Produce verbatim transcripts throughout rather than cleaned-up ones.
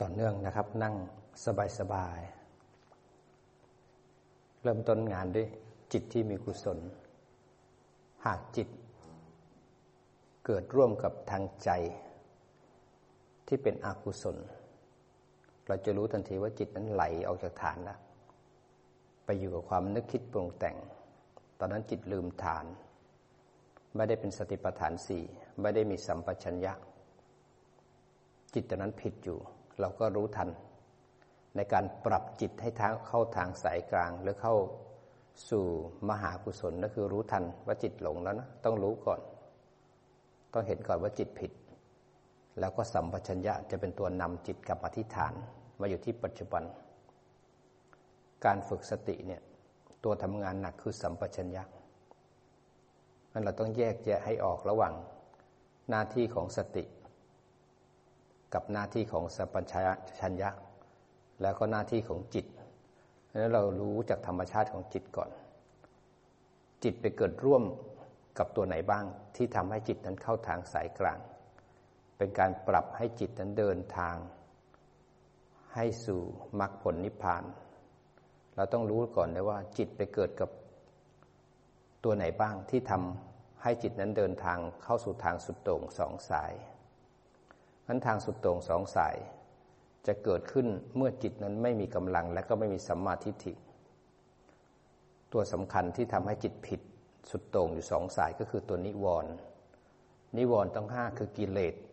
ต่อเนื่องนะครับนั่งสบายๆเริ่มต้นงานด้วยจิตที่มีกุศลหากจิตเกิดร่วมกับทางใจที่เป็นอกุศลเราจะรู้ทันทีว่าจิตนั้นไหลออกจากฐานแล้วไปอยู่กับความนึกคิดปรุงแต่งตอนนั้นจิตลืมฐานไม่ได้เป็นสติปัฏฐานสี่ไม่ได้มีสัมปชัญญะจิตตอนนั้นผิดอยู่เราก็รู้ทันในการปรับจิตให้เข้าทางสายกลางหรือเข้าสู่มหากุศลนั่นคือรู้ทันว่าจิตหลงแล้วนะต้องรู้ก่อนต้องเห็นก่อนว่าจิตผิดแล้วก็สัมปชัญญะจะเป็นตัวนำจิตกลับมาที่ฐานมาอยู่ที่ปัจจุบันการฝึกสติเนี่ยตัวทำงานหนักคือสัมปชัญญะนั่นเราต้องแยกแยะให้ออกระหว่างหน้าที่ของสติกับหน้าที่ของสัมปชัญญะแล้วก็หน้าที่ของจิตเพราะฉะนั้นเรารู้จากธรรมชาติของจิตก่อนจิตไปเกิดร่วมกับตัวไหนบ้างที่ทำให้จิตนั้นเข้าทางสายกลางเป็นการปรับให้จิตนั้นเดินทางให้สู่มรรคผลนิพพานเราต้องรู้ก่อนเลยว่าจิตไปเกิดกับตัวไหนบ้างที่ทำให้จิตนั้นเดินทางเข้าสู่ทางสุดโต่งสองสายนั้นทางสุดโต่งสองสายจะเกิดขึ้นเมื่อจิตนั้นไม่มีกำลังและก็ไม่มีสัมมาทิฏฐิตัวสำคัญที่ทำให้จิตผิดสุดโต่งอยู่สองสายก็คือตัวนิวรณ์นิวรณ์ทั้งห้าคือกิเลส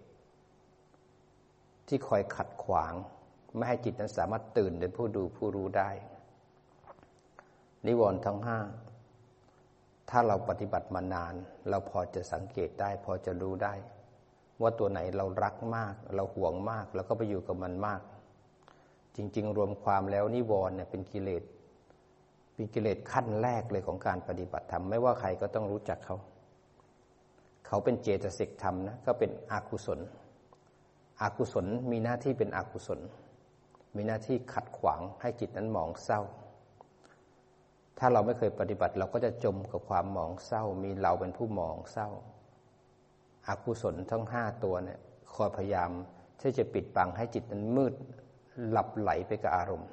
ที่คอยขัดขวางไม่ให้จิตนั้นสามารถตื่นเป็นผู้ดูผู้รู้ได้นิวรณ์ทั้งห้าถ้าเราปฏิบัติมานานเราพอจะสังเกตได้พอจะรู้ได้ว่าตัวไหนเรารักมากเราหวงมากแล้วก็ไปอยู่กับมันมากจริงๆรวมความแล้วนิวรณ์เนี่ยเป็นกิเลสเป็นกิเลสขั้นแรกเลยของการปฏิบัติธรรมไม่ว่าใครก็ต้องรู้จักเขาเขาเป็นเจตสิกธรรมนะก็เป็นอกุศลอกุศลมีหน้าที่เป็นอกุศลมีหน้าที่ขัดขวางให้จิตนั้นหมองเศร้าถ้าเราไม่เคยปฏิบัติเราก็จะจมกับความหมองเศร้ามีเราเป็นผู้หมองเศร้าอกุศลทั้งห้าตัวเนี่ยคอยพยายามที่จะปิดบังให้จิตนั้นมืดหลับไหลไปกับอารมณ์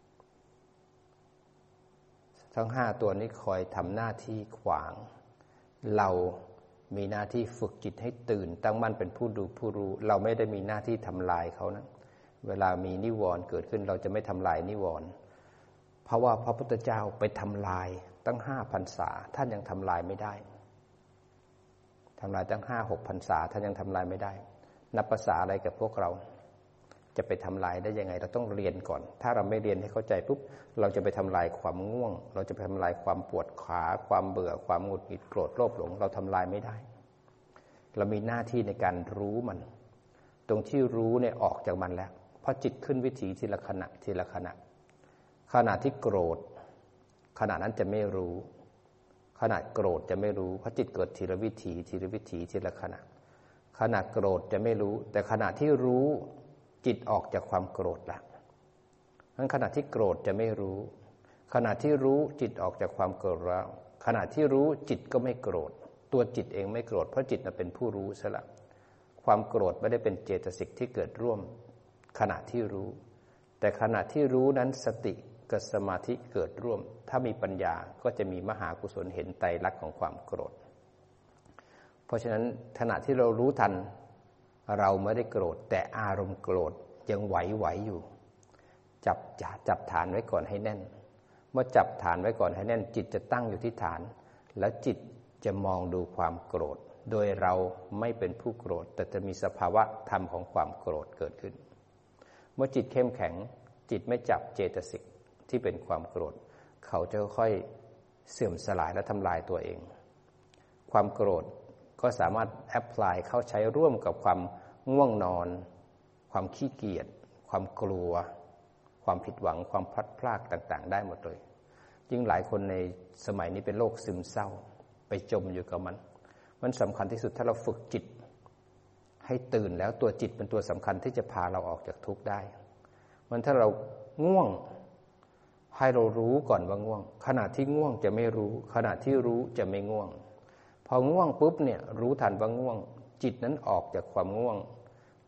ทั้งห้าตัวนี้คอยทำหน้าที่ขวางเรามีหน้าที่ฝึกจิตให้ตื่นตั้งมั่นเป็นผู้ดูผู้รู้เราไม่ได้มีหน้าที่ทำลายเขานะเวลามีนิวรณ์เกิดขึ้นเราจะไม่ทำลายนิวรณ์เพราะว่าพระพุทธเจ้าไปทำลายตั้งห้าพรรษาท่านยังทำลายไม่ได้ทำลายตั้งห้าหกพรรษาท่านยังทำลายไม่ได้นับภาษาอะไรกับพวกเราจะไปทำลายได้ยังไงเราต้องเรียนก่อนถ้าเราไม่เรียนให้เข้าใจปุ๊บเราจะไปทำลายความง่วงเราจะไปทำลายความปวดขาความเบื่อความหงุดหงิดโกรธโลภหลงเราทำลายไม่ได้เรามีหน้าที่ในการรู้มันตรงที่รู้เนี่ยออกจากมันแล้วเพราะจิตขึ้นวิถีทีละขณะทีละขณะขณะที่โกรธขณะนั้นจะไม่รู้ขณะโกรธจะไม่รู้เพราะจิตเกิดทีละวิถีทีละวิถีทีละขณะขณะโกรธจะไม่รู้แต่ขณะที่รู้จิตออกจากความโกรธแล้วงั้นขณะที่โกรธจะไม่รู้ขณะที่รู้จิตออกจากความโกรธแล้วขณะที่รู้จิตก็ไม่โกรธตัวจิตเองไม่โกรธเพราะจิตเป็นผู้รู้ซะละความโกรธไม่ได้เป็นเจตสิกที่เกิดร่วมขณะที่รู้แต่ขณะที่รู้นั้นสติกับสมาธิเกิดร่วมถ้ามีปัญญาก็จะมีมหากุศลเห็นไตรลักษณ์ของความโกรธเพราะฉะนั้นขณะที่เรารู้ทันเราไม่ได้โกรธแต่อารมณ์โกรธยังไหวๆอยู่จับจับฐานไว้ก่อนให้แน่นเมื่อจับฐานไว้ก่อนให้แน่นจิตจะตั้งอยู่ที่ฐานแล้วจิตจะมองดูความโกรธโดยเราไม่เป็นผู้โกรธแต่จะมีสภาวะธรรมของความโกรธเกิดขึ้นเมื่อจิตเข้มแข็งจิตไม่จับเจตสิกที่เป็นความโกรธเขาจะค่อยเสื่อมสลายและทำลายตัวเองความโกรธก็สามารถแอพพลายเข้าใช้ร่วมกับความง่วงนอนความขี้เกียจความกลัวความผิดหวังความพลัดพรากต่างๆได้หมดเลยยิ่งหลายคนในสมัยนี้เป็นโรคซึมเศร้าไปจมอยู่กับมันมันสำคัญที่สุดถ้าเราฝึกจิตให้ตื่นแล้วตัวจิตเป็นตัวสำคัญที่จะพาเราออกจากทุกข์ได้มันถ้าเราง่วงให้เรารู้ก่อนว่าง่วงขณะที่ง่วงจะไม่รู้ขณะที่รู้จะไม่ง่วงพอง่วงปุ๊บเนี่ยรู้ทันว่าง่วงจิตนั้นออกจากความง่วง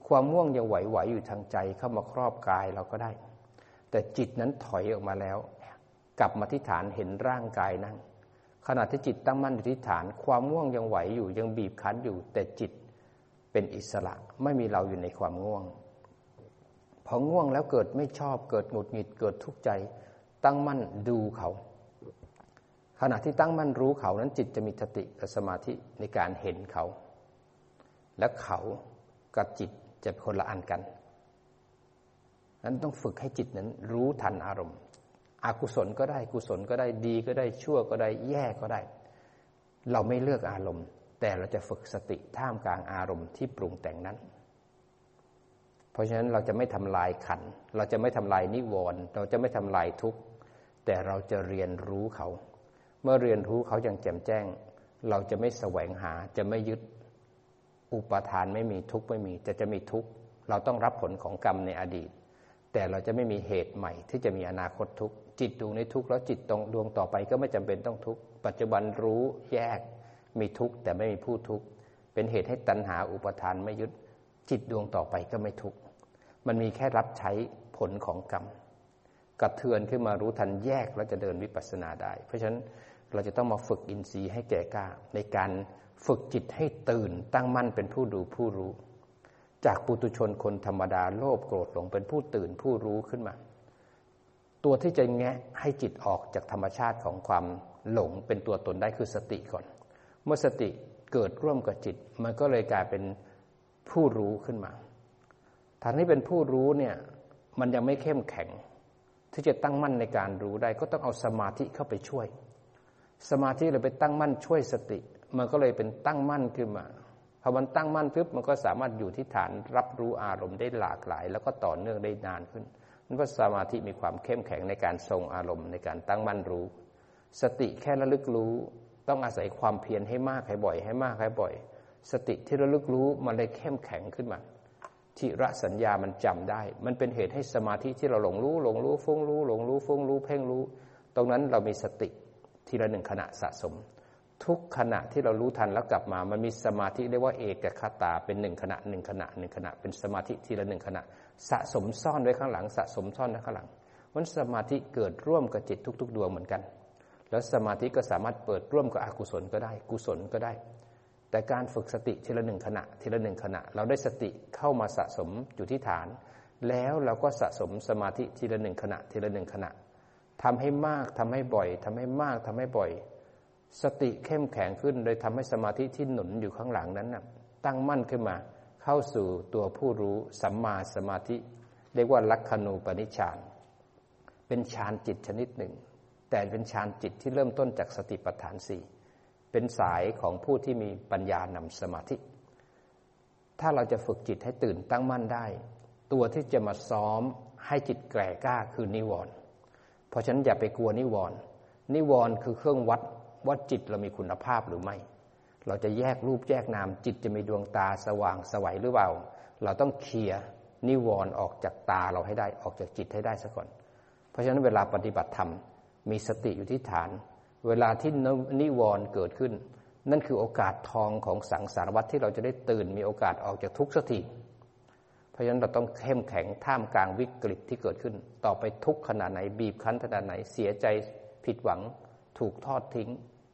ความง่วงยังไหวๆอยู่ทางใจเข้ามาครอบกายเราก็ได้แต่จิตนั้นถอยออกมาแล้วกลับมาที่ฐานเห็นร่างกายนั่งขณะที่จิตตั้งมั่นอยู่ที่ฐานความง่วงยังไหวอยู่ยังบีบคั้นอยู่แต่จิตเป็นอิสระไม่มีเราอยู่ในความง่วงพอง่วงแล้วเกิดไม่ชอบเกิดหงุดหงิดเกิดทุกข์ใจตั้งมั่นดูเขาขณะที่ตั้งมั่นรู้เขานั้นจิตจะมีสติกับสมาธิในการเห็นเขาและเขากับจิตจะเป็นคนละอันกันนั้นต้องฝึกให้จิตนั้นรู้ทันอารมณ์อกุศลก็ได้กุศลก็ได้ดีก็ได้ชั่วก็ได้แย่ก็ได้เราไม่เลือกอารมณ์แต่เราจะฝึกสติท่ามกลางอารมณ์ที่ปรุงแต่งนั้นเพราะฉะนั้นเราจะไม่ทำลายขันธ์เราจะไม่ทำลายนิวรณ์เราจะไม่ทำลายทุกข์แต่เราจะเรียนรู้เขาเมื่อเรียนรู้เขาอย่างแจ่มแจ้งเราจะไม่แสวงหาจะไม่ยึดอุปทานไม่มีทุกข์ไม่มีจะจะมีทุกข์เราต้องรับผลของกรรมในอดีตแต่เราจะไม่มีเหตุใหม่ที่จะมีอนาคตทุกข์จิตดวงในทุกข์แล้วจิตตรงดวงต่อไปก็ไม่จำเป็นต้องทุกข์ปัจจุบันรู้แยกมีทุกข์แต่ไม่มีผู้ทุกข์เป็นเหตุให้ตัณหาอุปทานไม่ยึดจิตดวงต่อไปก็ไม่ทุกข์มันมีแค่รับใช้ผลของกรรมกระเทือนขึ้นมารู้ทันแยกแล้วจะเดินวิปัสสนาได้เพราะฉะนั้นเราจะต้องมาฝึกอินทรีย์ให้แก่กล้าในการฝึกจิตให้ตื่นตั้งมั่นเป็นผู้ดูผู้รู้จากปุถุชนคนธรรมดาโลภโกรธหลงเป็นผู้ตื่นผู้รู้ขึ้นมาตัวที่จะแงะให้จิตออกจากธรรมชาติของความหลงเป็นตัวตนได้คือสติก่อนเมื่อสติเกิดร่วมกับจิตมันก็เลยกลายเป็นผู้รู้ขึ้นมาทางที่เป็นผู้รู้เนี่ยมันยังไม่เข้มแข็งที่จะตั้งมั่นในการรู้ได้ก็ต้องเอาสมาธิเข้าไปช่วยสมาธิเลยไปตั้งมั่นช่วยสติมันก็เลยเป็นตั้งมั่นขึ้นมาพอมันตั้งมั่นปุ๊บมันก็สามารถอยู่ที่ฐานรับรู้อารมณ์ได้หลากหลายแล้วก็ต่อเนื่องได้นานขึ้นนั่นเพราะสมาธิมีความเข้มแข็งในการทรงอารมณ์ในการตั้งมั่นรู้สติแค่ระลึกรู้ต้องอาศัยความเพียรให้มากให้บ่อยให้มากให้บ่อยสติที่ระลึกรู้มันเลยเข้มแข็งขึ้นมาทิระสัญญามันจำได้มันเป็นเหตุให้สมาธิที่เราหลงรู้หลงรู้ฟุ้งรู้หลงรู้ฟุ้งรู้เพ่งรู้ตรงนั้นเรามีสติทีละหนึ่งขณะสะสมทุกขณะที่เรารู้ทันแล้วกลับมามันมีสมาธิเรียกว่าเอกคตาเป็นหนึ่งขณะหนึ่งขณะหนึ่งขณะเป็นสมาธิทีละหนึ่งขณะสะสมซ่อนไว้ข้างหลังสะสมซ่อนไว้ข้างหลังมันสมาธิเกิดร่วมกับจิตทุกๆดวงเหมือนกันแล้วสมาธิก็สามารถเปิดร่วมกับอกุศลก็ได้กุศลก็ได้แต่การฝึกสติทีละหนึ่งขณะทีละหนึ่งขณะเราได้สติเข้ามาสะสมอยู่ที่ฐานแล้วเราก็สะสมสมาธิทีละหนึ่งขณะทีละหนึ่งขณะทำให้มากทำให้บ่อยทำให้มากทำให้บ่อยสติเข้มแข็งขึ้นโดยทำให้สมาธิที่หนุนอยู่ข้างหลังนั้นนะตั้งมั่นขึ้นมาเข้าสู่ตัวผู้รู้สัมมาสมาธิเรียกว่าลักขณูปนิชฌานเป็นฌานจิตชนิดหนึ่งแต่เป็นฌานจิตที่เริ่มต้นจากสติปัฏฐานสี่เป็นสายของผู้ที่มีปัญญานำสมาธิถ้าเราจะฝึกจิตให้ตื่นตั้งมั่นได้ตัวที่จะมาซ้อมให้จิตแก่กล้าคือนิวรณ์เพราะฉะนั้นอย่าไปกลัวนิวรณ์นิวรณ์คือเครื่องวัดว่าจิตเรามีคุณภาพหรือไม่เราจะแยกรูปแยกนามจิตจะมีดวงตาสว่างไสวหรือเปล่าเราต้องเคลียร์นิวรณ์ออกจากตาเราให้ได้ออกจากจิตให้ได้ซะก่อนเพราะฉะนั้นเวลาปฏิบัติธรรมมีสติอยู่ที่ฐานเวลาที่นิวรณ์เกิดขึ้นนั่นคือโอกาสทองของสังสารวัฏที่เราจะได้ตื่นมีโอกาสออกจากทุกข์สักทีเพราะฉะนั้นเราต้องเข้มแข็งท่ามกลางวิกฤตที่เกิดขึ้นต่อไปทุกข์ขนาดไหนบีบคั้นขนาดไหนเสียใจผิดหวังถูกทอดทิ้ง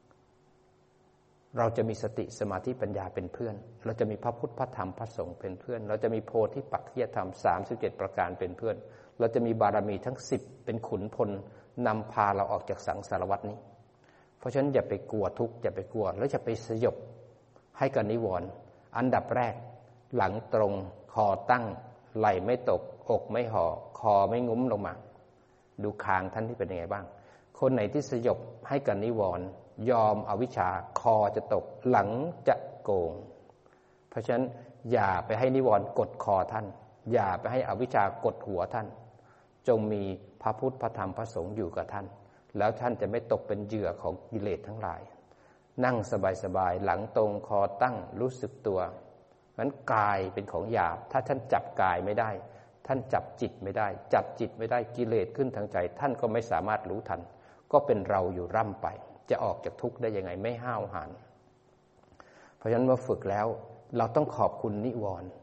เราจะมีสติสมาธิปัญญาเป็นเพื่อนเราจะมีพระพุทธพระธรรมพระสงฆ์เป็นเพื่อนเราจะมีโพธิปักขิยธรรมสามสิบเจ็ดประการเป็นเพื่อนเราจะมีบารมีทั้งสิบเป็นขุนพลนำพาเราออกจากสังสารวัฏนี้เพราะฉะนั้นอย่าไปกลัวทุกข์อย่าไปกลัวแล้วจะไปสยบให้กับนิวรณ์อันดับแรกหลังตรงคอตั้งไหล่ไม่ตกอกไม่ห่อคอไม่งุ้มลงมาดูคางท่านที่เป็นยังไงบ้างคนไหนที่สยบให้กับนิวรณ์ยอมอวิชชาคอจะตกหลังจะโกงเพราะฉะนั้นอย่าไปให้นิวรณ์กดคอท่านอย่าไปให้อวิชชากดหัวท่านจงมีพระพุทธพระธรรมพระสงฆ์อยู่กับท่านแล้วท่านจะไม่ตกเป็นเหยื่อของกิเลสทั้งหลายนั่งสบายๆหลังตรงคอตั้งรู้สึกตัวงั้นกายเป็นของหยาบถ้าท่านจับกายไม่ได้ท่านจับจิตไม่ได้จับจิตไม่ได้กิเลสขึ้นทางใจท่านก็ไม่สามารถรู้ทันก็เป็นเราอยู่ร่ำไปจะออกจากทุกข์ได้ยังไงไม่ห้าวหาญเพราะฉะนั้นเมื่อฝึกแล้วเราต้องขอบคุณนิวรณ์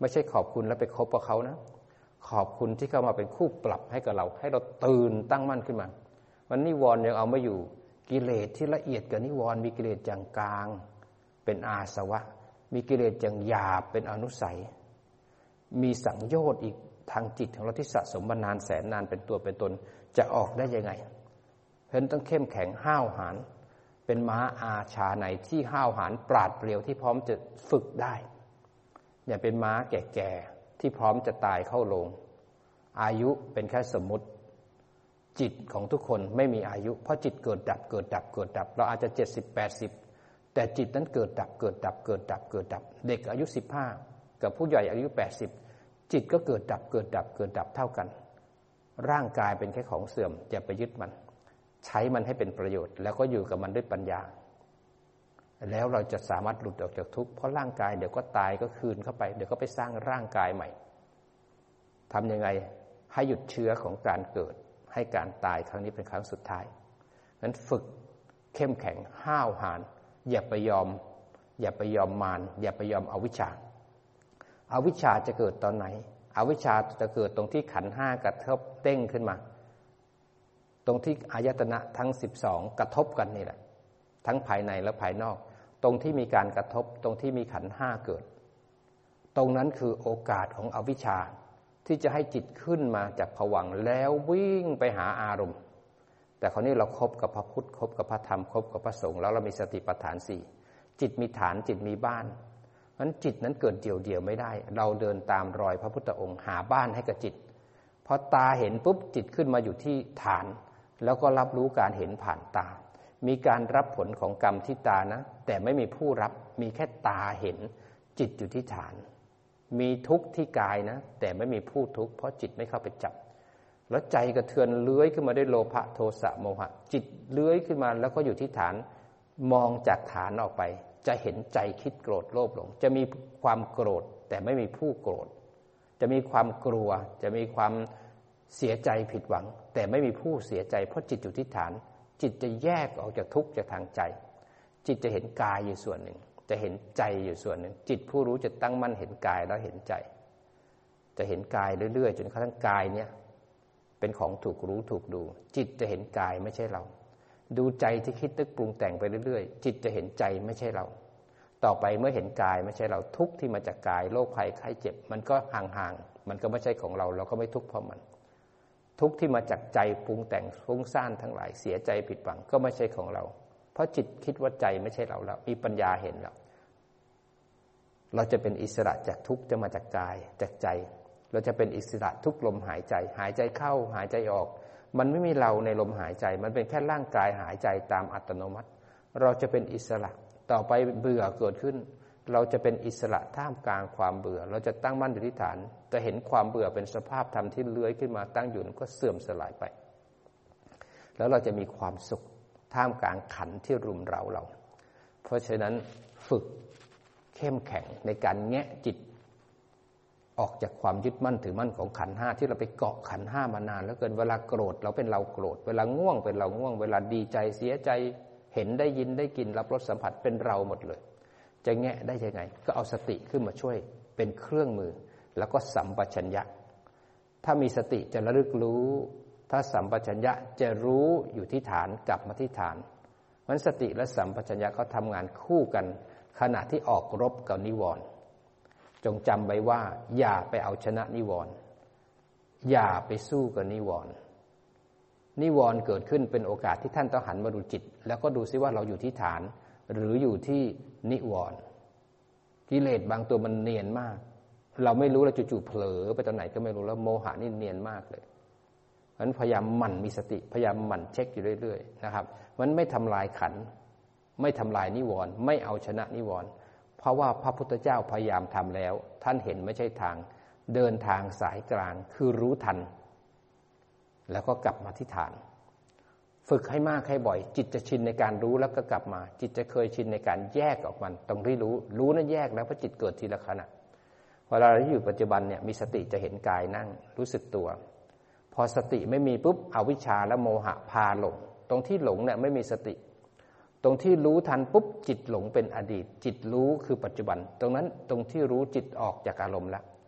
ไม่ใช่ขอบคุณแล้วไปคบกับเขานะขอบคุณที่เข้ามาเป็นคู่ปรับให้กับเราให้เราตื่นตั้งมั่นขึ้นมาวันนิวรณ์ยังเอาไม่อยู่กิเลสที่ละเอียดกับนิวรณ์มีกิเลสอย่างกลางเป็นอาสวะมีกิเลสอย่างหยาบเป็นอนุสัยมีสังโยชน์อีกทางจิตของเราที่สะสมมานานแสนนานเป็นตัวเป็นตนจะออกได้ยังไงเพราะฉะนั้นต้องเข้มแข็งห้าวหาญเป็นม้าอาชาในที่ห้าวหาญปราดเปรียวที่พร้อมจะฝึกได้อย่าเป็นม้าแก่ๆที่พร้อมจะตายเข้าโลงอายุเป็นแค่สมมุติจิตของทุกคนไม่มีอายุเพราะจิตเกิดดับเกิดดับเกิดดับเราอาจจะเจ็ดสิบ แปดสิบแต่จิตนั้นเกิดดับเกิดดับเกิดดับเกิดดับเด็กอายุสิบห้ากับผู้ใหญ่อายุแปดสิบจิตก็เกิดดับเกิดดับเกิดดับเท่ากันร่างกายเป็นแค่ของเสื่อมอย่าไปยึดมันใช้มันให้เป็นประโยชน์แล้วก็อยู่กับมันด้วยปัญญาแล้วเราจะสามารถหลุดออกจากทุกข์เพราะร่างกายเดี๋ยวก็ตายก็คืนเข้าไปเดี๋ยวก็ไปสร้างร่างกายใหม่ทำยังไงให้หยุดเชื้อของการเกิดให้การตายครั้งนี้เป็นครั้งสุดท้ายนั้นฝึกเข้มแข็งห้าวหาญอย่าไปยอมอย่าไปยอมมารอย่าไปยอมอวิชชาอวิชชาจะเกิดตอนไหนอวิชชาจะเกิดตรงที่ขันธ์ห้ากระทบเด้งขึ้นมาตรงที่อายตนะทั้งสิบสองกระทบกันนี่แหละทั้งภายในและภายนอกตรงที่มีการกระทบตรงที่มีขันธ์ห้าเกิดตรงนั้นคือโอกาสของอวิชชาที่จะให้จิตขึ้นมาจากภวังค์แล้ววิ่งไปหาอารมณ์แต่คราวนี้เราคบกับพระพุทธคบกับพระธรรมคบกับพระสงฆ์แล้วเรามีสติปัฏฐานสี่จิตมีฐานจิตมีบ้านงั้นจิตนั้นเกิดเดี่ยวเดี่ยวไม่ได้เราเดินตามรอยพระพุทธองค์หาบ้านให้กับจิตพอตาเห็นปุ๊บจิตขึ้นมาอยู่ที่ฐานแล้วก็รับรู้การเห็นผ่านตามีการรับผลของกรรมที่ตานะแต่ไม่มีผู้รับมีแค่ตาเห็นจิตอยู่ที่ฐานมีทุกข์ที่กายนะแต่ไม่มีผู้ทุกข์เพราะจิตไม่เข้าไปจับแล้วใจกระเทือนเลื้อยขึ้นมาด้วยโลภะโทสะโมหะจิตเลื้อยขึ้นมาแล้วก็อยู่ที่ฐานมองจากฐานออกไปจะเห็นใจคิดโกรธโลภหลงจะมีความโกรธแต่ไม่มีผู้โกรธจะมีความกลัวจะมีความเสียใจผิดหวังแต่ไม่มีผู้เสียใจเพราะจิตอยู่ที่ฐานจิตจะแยกออกจากทุกข์จากทางใจจิตจะเห็นกายอยู่ส่วนหนึ่งจะเห็นใจอยู่ส่วนหนึ่งจิตผู้รู้จะตั้งมั่นเห็นกายแล้วเห็นใจจะเห็นกายเรื่อยๆจนกระทั่งกายเนี่ยเป็นของถูกรู้ถูกดูจิตจะเห็นกายไม่ใช่เราดูใจที่คิดนึกปรุงแต่งไปเรื่อยๆจิตจะเห็นใจไม่ใช่เราต่อไปเมื่อเห็นกายไม่ใช่เราทุกข์ที่มาจากกายโรคภัยไข้เจ็บมันก็ห่างๆมันก็ไม่ใช่ของเราเราก็ไม่ทุกข์เพราะมันทุกข์ที่มาจากใจปรุงแต่งฟุ้งซ่านทั้งหลายเสียใจผิดหวังก็ไม่ใช่ของเราเพราะจิตคิดว่าใจไม่ใช่เราแล้วมีปัญญาเห็นแล้วเราจะเป็นอิสระจากทุกข์จะมาจากกายจากใจเราจะเป็นอิสระทุกลมหายใจหายใจเข้าหายใจออกมันไม่มีเราในลมหายใจมันเป็นแค่ร่างกายหายใจตามอัตโนมัติเราจะเป็นอิสระต่อไปเบื่อเกิดขึ้นเราจะเป็นอิสระท่ามกลางความเบื่อเราจะตั้งมั่นอยู่ที่ฐานจะเห็นความเบื่อเป็นสภาพธรรมที่เลื้อยขึ้นมาตั้งอยู่ก็เสื่อมสลายไปแล้วเราจะมีความสุขท่ามกลางขันธ์ที่รุมเร้าเราเพราะฉะนั้นฝึกเข้มแข็งในการแงะจิตออกจากความยึดมั่นถือมั่นของขันธ์ห้าที่เราไปเกาะขันธ์ห้ามานานแล้วเกินเวลาโกรธเราเป็นเราโกรธเวลาง่วงเป็นเราง่วงเวลาดีใจเสียใจเห็นได้ยินได้กินรับรสสัมผัสเป็นเราหมดเลยจะแงะได้ยังไงก็เอาสติขึ้นมาช่วยเป็นเครื่องมือแล้วก็สัมปชัญญะถ้ามีสติจะระลึกรู้ถ้าสัมปชัญญะจะรู้อยู่ที่ฐานกลับมาที่ฐานเพราะฉะนั้นสติและสัมปชัญญะเขาทำงานคู่กันขณะที่ออกรบกับนิวรณ์จงจำไว้ว่าอย่าไปเอาชนะนิวรณ์อย่าไปสู้กับนิวรณ์นิวรณ์เกิดขึ้นเป็นโอกาสที่ท่านต้องหันมาดูจิตแล้วก็ดูซิว่าเราอยู่ที่ฐานหรืออยู่ที่นิวรณ์กิเลสบางตัวมันเนียนมากเราไม่รู้เราจู่ๆเผลอไปตอนไหนก็ไม่รู้แล้วโมหะนี่เนียนมากเลยเพราะฉะนั้นพยายามหมั่นมีสติพยายามหมั่นเช็คอยู่เรื่อยๆนะครับมันไม่ทำลายขันธ์ไม่ทำลายนิวรณ์ไม่เอาชนะนิวรณ์เพราะว่าพระพุทธเจ้าพยายามทำแล้วท่านเห็นไม่ใช่ทางเดินทางสายกลางคือรู้ทันแล้วก็กลับมาที่ฐานฝึกให้มากให้บ่อยจิตจะชินในการรู้แล้วก็กลับมาจิตจะเคยชินในการแยกออกมันต้องรีรู้รู้นั้นแยกแล้วเพราะจิตเกิดทีละขณะเวลาเราอยู่ปัจจุบันเนี่ยมีสติจะเห็นกายนั่งรู้สึกตัวพอสติไม่มีปุ๊บอวิชชาและโมหะพาหลงตรงที่หลงเนี่ยไม่มีสติตรงที่รู้ทันปุ๊บจิตหลงเป็นอดีตจิตรู้คือปัจจุบันตรงนั้นตรงที่รู้จิตออกจากอารมณ์แล้ว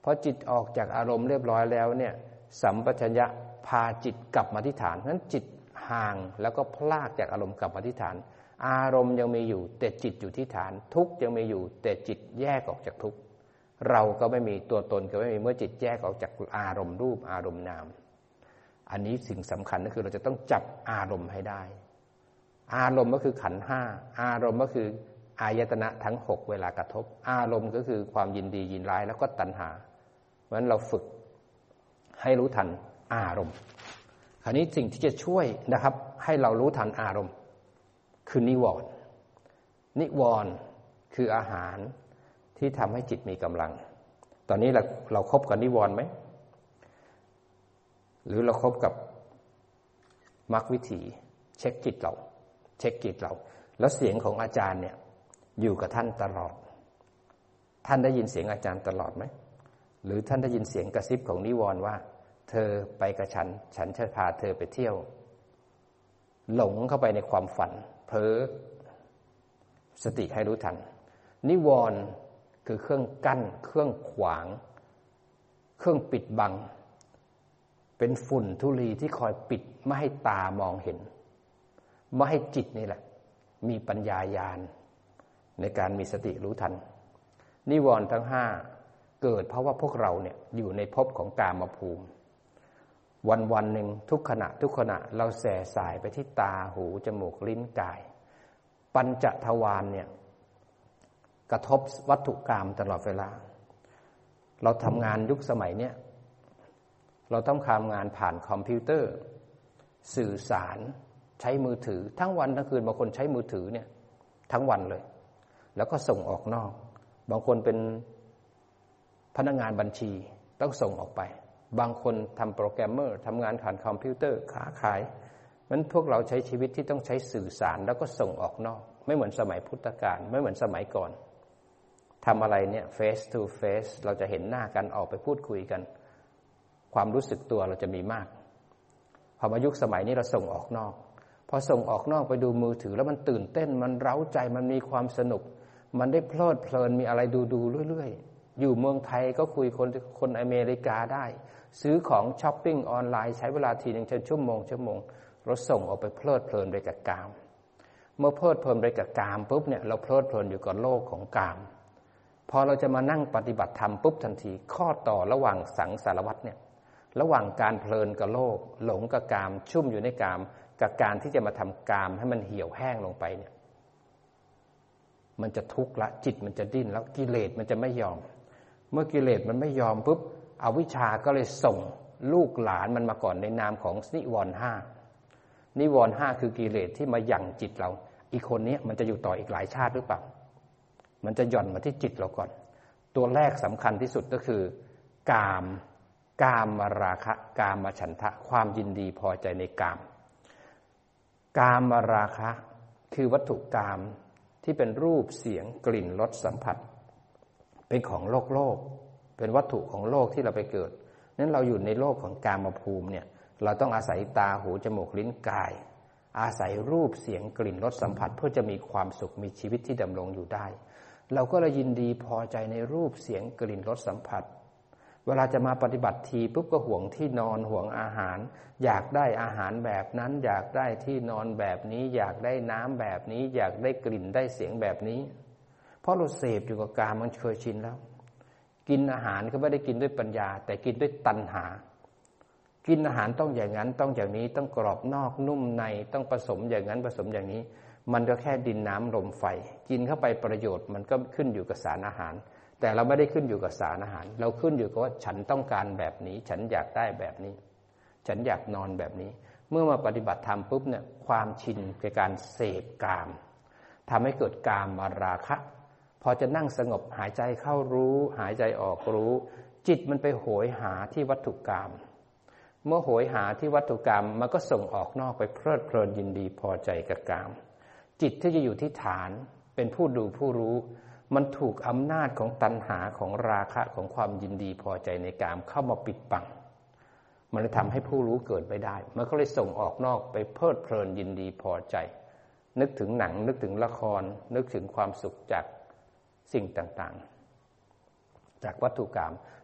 พอจิตออกจากอารมณ์เรียบร้อยแล้วเนี่ยสัมปชัญญะพาจิตกลับมาที่ฐานนั้นจิตห่างแล้วก็พลากจากอารมณ์กลับมาที่ฐานอารมณ์ยังมีอยู่แต่จิตอยู่ที่ฐานทุกข์ยังมีอยู่แต่จิตแยกออกจากทุกข์เราก็ไม่มีตัวตนก็ไม่มีเมื่อจิตแยกออกจากอารมณ์รูปอารมณ์นามอันนี้สิ่งสำคัญก็คือเราจะต้องจับอารมณ์ให้ได้อารมณ์ก็คือขันธ์ห้าอารมณ์ก็คืออายตนะทั้งหกเวลากระทบอารมณ์ก็คือความยินดียินร้ายแล้วก็ตัณหาเพราะฉะนั้นเราฝึกให้รู้ทันอารมณ์คราวนี้สิ่งที่จะช่วยนะครับให้เรารู้ทันอารมณ์คือนิวรณ์นิวรณ์คืออาหารที่ทำให้จิตมีกำลังตอนนี้เราเราคบกับนิวรณ์ไหมหรือเราคบกับมรรควิถีเช็คจิตเราเช็คจิตเราแล้วเสียงของอาจารย์เนี่ยอยู่กับท่านตลอดท่านได้ยินเสียงอาจารย์ตลอดไหมหรือท่านได้ยินเสียงกระซิบของนิวรณ์ว่าเธอไปกับฉันฉันจะพาเธอไปเที่ยวหลงเข้าไปในความฝันเพ้อสติให้รู้ทันนิวรณ์คือเครื่องกั้นเครื่องขวางเครื่องปิดบังเป็นฝุ่นธุลีที่คอยปิดไม่ให้ตามองเห็นไม่ให้จิตนี่แหละมีปัญญาญาณในการมีสติรู้ทันนิวรณ์ทั้งห้าเกิดเพราะว่าพวกเราเนี่ยอยู่ในภพของกามภูมิวันวันหนึ่งทุกขณะทุกขณะเราแส่สายไปที่ตาหูจมูกลิ้นกายปัญจทวารเนี่ยกระทบวัตถุกรรมตลอดเวลาเราทำงานยุคสมัยเนี้ยเราต้องทำงานผ่านคอมพิวเตอร์สื่อสารใช้มือถือทั้งวันทั้งคืนบางคนใช้มือถือเนี่ยทั้งวันเลยแล้วก็ส่งออกนอกบางคนเป็นพนักงานบัญชีต้องส่งออกไปบางคนทำโปรแกรมเมอร์ทำงานผ่านคอมพิวเตอร์ค้าขายนั้นพวกเราใช้ชีวิตที่ต้องใช้สื่อสารแล้วก็ส่งออกนอกไม่เหมือนสมัยพุทธกาลไม่เหมือนสมัยก่อนทำอะไรเนี่ย face to face เราจะเห็นหน้ากันออกไปพูดคุยกันความรู้สึกตัวเราจะมีมากพอมายุคสมัยนี้เราส่งออกนอกพอส่งออกนอกไปดูมือถือแล้วมันตื่นเต้นมันเร้าใจมันมีความสนุกมันได้เพลิดเพลินมีอะไรดูดูเรื่อยๆอยู่เมืองไทยก็คุยคนคนอเมริกาได้ซื้อของช้อปปิ้งออนไลน์ใช้เวลาทีนึงชั่วโมงชั่วโมงเราส่งออกไปเพลิดเพลินไปกับกามเมื่อเพลิดเพลินไปกับกามปุ๊บเนี่ยเราเพลิดเพลินอยู่กับโลกของกามพอเราจะมานั่งปฏิบัติธรรมปุ๊บทันทีข้อต่อระหว่างสังสารวัฏเนี่ยระหว่างการเพลินกับโลกหลงกับกามชุ่มอยู่ในกามกับการที่จะมาทำกามให้มันเหี่ยวแห้งลงไปเนี่ยมันจะทุกข์ละจิตมันจะดิ้นแล้วกิเลสมันจะไม่ยอมเมื่อกิเลสมันไม่ยอมปุ๊บอวิชชาก็เลยส่งลูกหลานมันมาก่อนในนามของนิวรณ์ห้านิวรณ์ห้าคือกิเลสที่มาหยั่งจิตเราอีกคนนี้มันจะอยู่ต่ออีกหลายชาติหรือเปล่ามันจะหย่อนมาที่จิตเราก่อนตัวแรกสำคัญที่สุดก็คือกามกามราคะกามฉันทะความยินดีพอใจในกามกามราคะคือวัตถุกามที่เป็นรูปเสียงกลิ่นรสสัมผัสเป็นของโลกโลกเป็นวัตถุของโลกที่เราไปเกิดนั้นเราอยู่ในโลกของกามภูมิเนี่ยเราต้องอาศัยตาหูจมูกลิ้นกายอาศัยรูปเสียงกลิ่นรสสัมผัสเพื่อจะมีความสุขมีชีวิตที่ดำรงอยู่ได้เราก็เลยยินดีพอใจในรูปเสียงกลิ่นรสสัมผัสเวลาจะมาปฏิบัติทีปุ๊บก็ห่วงที่นอนห่วงอาหารอยากได้อาหารแบบนั้นอยากได้ที่นอนแบบนี้อยากได้น้ำแบบนี้อยากได้กลิ่นได้เสียงแบบนี้เพราะเราเสพอยู่กับกามมันเคยชินแล้วกินอาหารก็ไม่ได้กินด้วยปัญญาแต่กินด้วยตัณหากินอาหารต้องอย่างนั้นต้องอย่างนี้ต้องกรอบนอกนุ่มในต้องผสมอย่างนั้นผสมอย่างนี้มันก็แค่ดินน้ำลมไฟกินเข้าไปประโยชน์มันก็ขึ้นอยู่กับสารอาหารแต่เราไม่ได้ขึ้นอยู่กับสารอาหารเราขึ้นอยู่กับว่าฉันต้องการแบบนี้ฉันอยากได้แบบนี้ฉันอยากนอนแบบนี้เมื่อมาปฏิบัติธรรมปุ๊บเนี่ยความชินในการเสพกามทำให้เกิดกามราคะพอจะนั่งสงบหายใจเข้ารู้หายใจออกรู้จิตมันไปโหยหาที่วัตถุกามเมื่อโหยหาที่วัตถุกรรมมันก็ส่งออกนอกไปเพลิดเพลินยินดีพอใจกับกามจิตที่จะอยู่ที่ฐานเป็นผู้ดูผู้รู้มันถูกอำนาจของตัณหาของราคะของความยินดีพอใจในกามเข้ามาปิดบังมันเลยทำให้ผู้รู้เกิดไม่ได้มันก็เลยส่งออกนอกไปเพลิดเพลินยินดีพอใจนึกถึงหนังนึกถึงละครนึกถึงความสุขจากสิ่งต่างๆจากวัตถุกรรม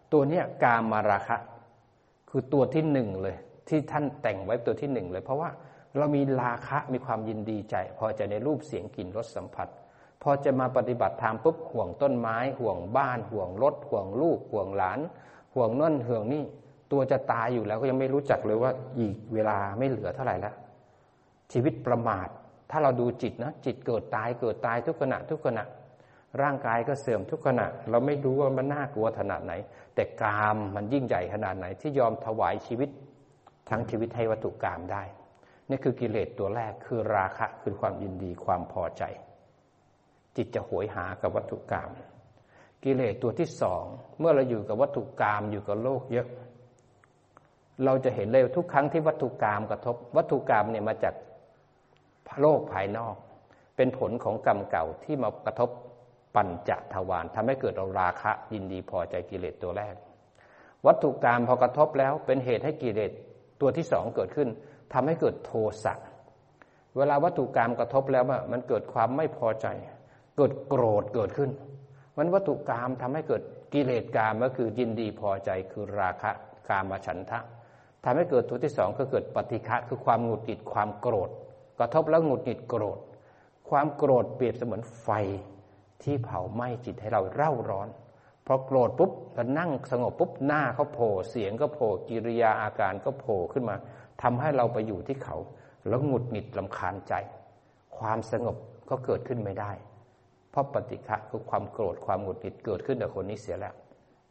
ตัวเนี้ยกามราคะคือตัวที่หนึ่งเลยที่ท่านแต่งไว้ตัวที่หนึ่งเลยเพราะว่าเรามีราคะมีความยินดีใจพอใจในรูปเสียงกลิ่นรสสัมผัสพอจะมาปฏิบัติธรรมปุ๊บห่วงต้นไม้ห่วงบ้านห่วงรถห่วงลูกห่วงหลานห่วงนั่นห่วงนี่ตัวจะตายอยู่แล้วก็ยังไม่รู้จักเลยว่าอีกเวลาไม่เหลือเท่าไหร่แล้วชีวิตประมาทถ้าเราดูจิตนะจิตเกิดตายเกิดตายทุกขณะทุกขณะร่างกายก็เสื่อมทุกขณะเราไม่รู้ว่ามันน่ากลัวขนาดไหนแต่กามมันยิ่งใหญ่ขนาดไหนที่ยอมถวายชีวิตทั้งชีวิตให้วัตถุกามได้นี่คือกิเลสตัวแรกคือราคะคือความยินดีความพอใจจิตจะโหยหากับวัตถุกามกิเลสตัวที่สองเมื่อเราอยู่กับวัตถุกามอยู่กับโลกเยอะเราจะเห็นเลยทุกครั้งที่วัตถุกามกระทบวัตถุกามเนี่ยมาจากโลกภายนอกเป็นผลของกรรมเก่าที่มากระทบปัญจทวารทำให้เกิดราคะยินดีพอใจกิเลสตัวแรกวัตถุกามพอกระทบแล้วเป็นเหตุให้กิเลสตัวที่สองเกิดขึ้นทำให้เกิดโทสะเวลาวัตถุกามกระทบแล้วมันเกิดความไม่พอใจเกิดโกรธเกิดขึ้นมันวัตถุกามทำให้เกิดกิเลสกามก็คือยินดีพอใจคือราคะกามฉันทะทำให้เกิดตัวที่สองก็เกิดปฏิฆะคือความหงุดหงิดความโกรธกระทบแล้วหงุดหงิดโกรธความโกรธเปรียบเสมือนไฟที่เผาไหม้จิตให้เราเร่าร้อนพอโกรธปุ๊บพอนั่งสงบปุ๊บหน้าเขาโผล่เสียงก็โผล่กิริยาอาการก็โผล่ขึ้นมาทำให้เราไปอยู่ที่เขาแล้วหงุดหงิดรำคาญใจความสงบก็เกิดขึ้นไม่ได้เพราะปฏิฆะคือความโกรธความหงุดหงิดเกิดขึ้นกับคนนี้เสียแล้ว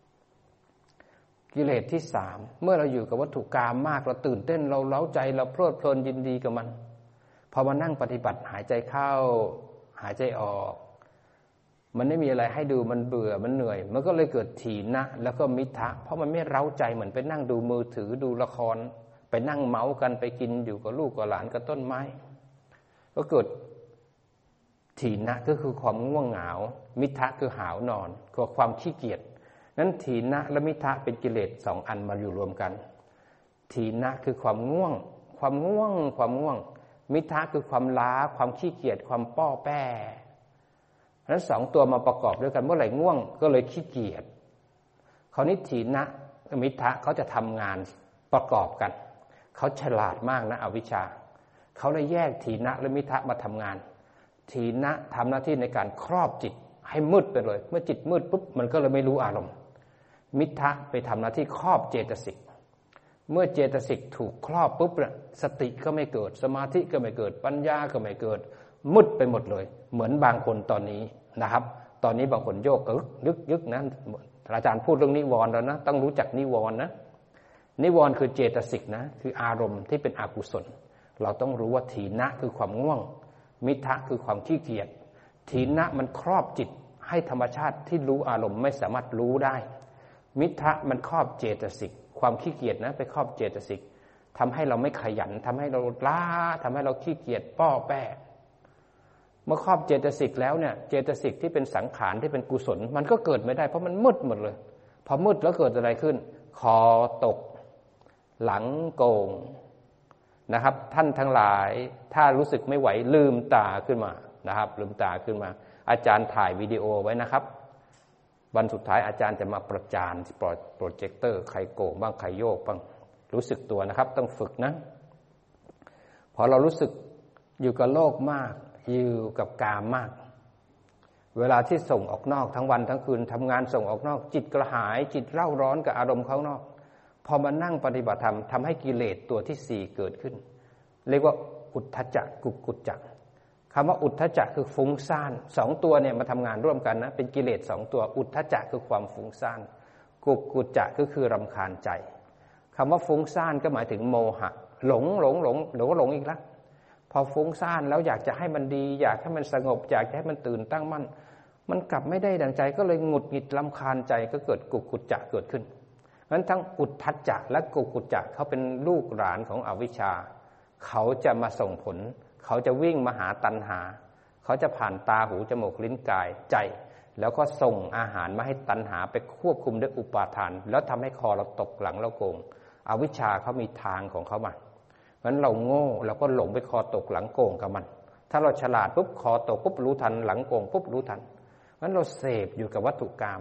กิเลสที่สามเมื่อเราอยู่กับวัตถุกามมากเราตื่นเต้นเราเล้าใจเราเพลิดเพลินยินดีกับมันพอมานั่งปฏิบัติหายใจเข้าหายใจออกมันไม่มีอะไรให้ดูมันเบื่อมันเหนื่อยมันก็เลยเกิดถีนะแล้วก็มิทะเพราะมันไม่เร้าใจเหมือนไปนั่งดูมือถือดูละครไปนั่งเมากันไปกินอยู่กับลูกกับหลานกับต้นไม้ก็เกิดถีนะก็คือความง่วงเหงามิทะคือหาวนอนคือความขี้เกียจนั้นถีนะและมิทะเป็นกิเลสสองอันมาอยู่รวมกันถีนะคือความง่วงความง่วงความง่วงมิทะคือความล้าความขี้เกียจความป้อแป้นั้นสองตัวมาประกอบด้วยกันเมื่อไหร่ง่วงก็เลยขี้เกียจคราวนี้ถีนะมิทะเขาจะทำงานประกอบกันเขาฉลาดมากนะอวิชชาเขาเลยแยกถีนะและมิทะมาทำงานถีนะทำหน้าที่ในการครอบจิตให้มืดไปเลยเมื่อจิตมืดปุ๊บมันก็เลยไม่รู้อารมณ์มิทะไปทำหน้าที่ครอบเจตสิกเมื่อเจตสิกถูกครอบปุ๊บเนี่ยสติก็ไม่เกิดสมาธิก็ไม่เกิดปัญญาก็ไม่เกิดมืดไปหมดเลยเหมือนบางคนตอนนี้นะครับตอนนี้บางคนโยกกึกยึกยึกนะอาจารย์พูดเรื่องนิวรณ์แล้วนะต้องรู้จักนิวรณ์นะนิวรณ์คือเจตสิกนะคืออารมณ์ที่เป็นอกุศลเราต้องรู้ว่าถีนะคือความง่วงมิทะคือความขี้เกียจถีนะมันครอบจิตให้ธรรมชาติที่รู้อารมณ์ไม่สามารถรู้ได้มิทะมันครอบเจตสิกความขี้เกียจนะไปครอบเจตสิกทำให้เราไม่ขยันทำให้เราล้าทำให้เราขี้เกียจป้อแป้เมื่อครอบเจตสิกแล้วเนี่ยเจตสิกที่เป็นสังขารที่เป็นกุศลมันก็เกิดไม่ได้เพราะมันมืดหมดเลยพอมืดแล้วเกิดอะไรขึ้นคอตกหลังโก่งนะครับท่านทั้งหลายถ้ารู้สึกไม่ไหวลืมตาขึ้นมานะครับลืมตาขึ้นมาอาจารย์ถ่ายวิดีโอไว้นะครับวันสุดท้ายอาจารย์จะมาประจานโปรเจคเตอร์ใครโก่งบ้างใครโยกบ้างรู้สึกตัวนะครับต้องฝึกนะพอเรารู้สึกอยู่กับโลกมากอยู่กับกามมากเวลาที่ส่งออกนอกทั้งวันทั้งคืนทำงานส่งออกนอกจิตกระหายจิตเร่าร้อนกับอารมณ์ข้างนอกพอมานั่งปฏิบัติธรรมทำให้กิเลสตัวที่สี่เกิดขึ้นเรียกว่าอุทธัจจะกุกุจจะคำว่าอุทธัจจะคือฟุ้งซ่านสองตัวเนี่ยมาทำงานร่วมกันนะเป็นกิเลสสองตัวอุทธัจจะคือความฟุ้งซ่านกุกุจจะก็คือรำคาญใจคำว่าฟุ้งซ่านก็หมายถึงโมหะหลงหลงหลงหลงหลงอีกแล้วพอฟุ้งซ่านแล้วอยากจะให้มันดีอยากให้มันสงบอยากให้มันตื่นตั้งมั่นมันกลับไม่ได้ดังใจก็เลยหงุดหงิดรำคาญใจก็เกิดกุกุจจะเกิดขึ้นงั้นทั้งอุทธัจจะและกุกุจจะเขาเป็นลูกหลานของอวิชชาเขาจะมาส่งผลเขาจะวิ่งมาหาตัณหาเขาจะผ่านตาหูจมูกลิ้นกายใจแล้วก็ส่งอาหารมาให้ตัณหาไปควบคุมด้วยอุปาทานแล้วทำให้คอเราตกหลังเราโกงอวิชชาเขามีทางของเขามางั้นเราโง่เราก็หลงไปคอตกหลังโกงกับมันถ้าเราฉลาดปุ๊บคอตกปุ๊บรู้ทันหลังโกงปุ๊บรู้ทันงั้นเราเสพอยู่กับวัตถุกรรม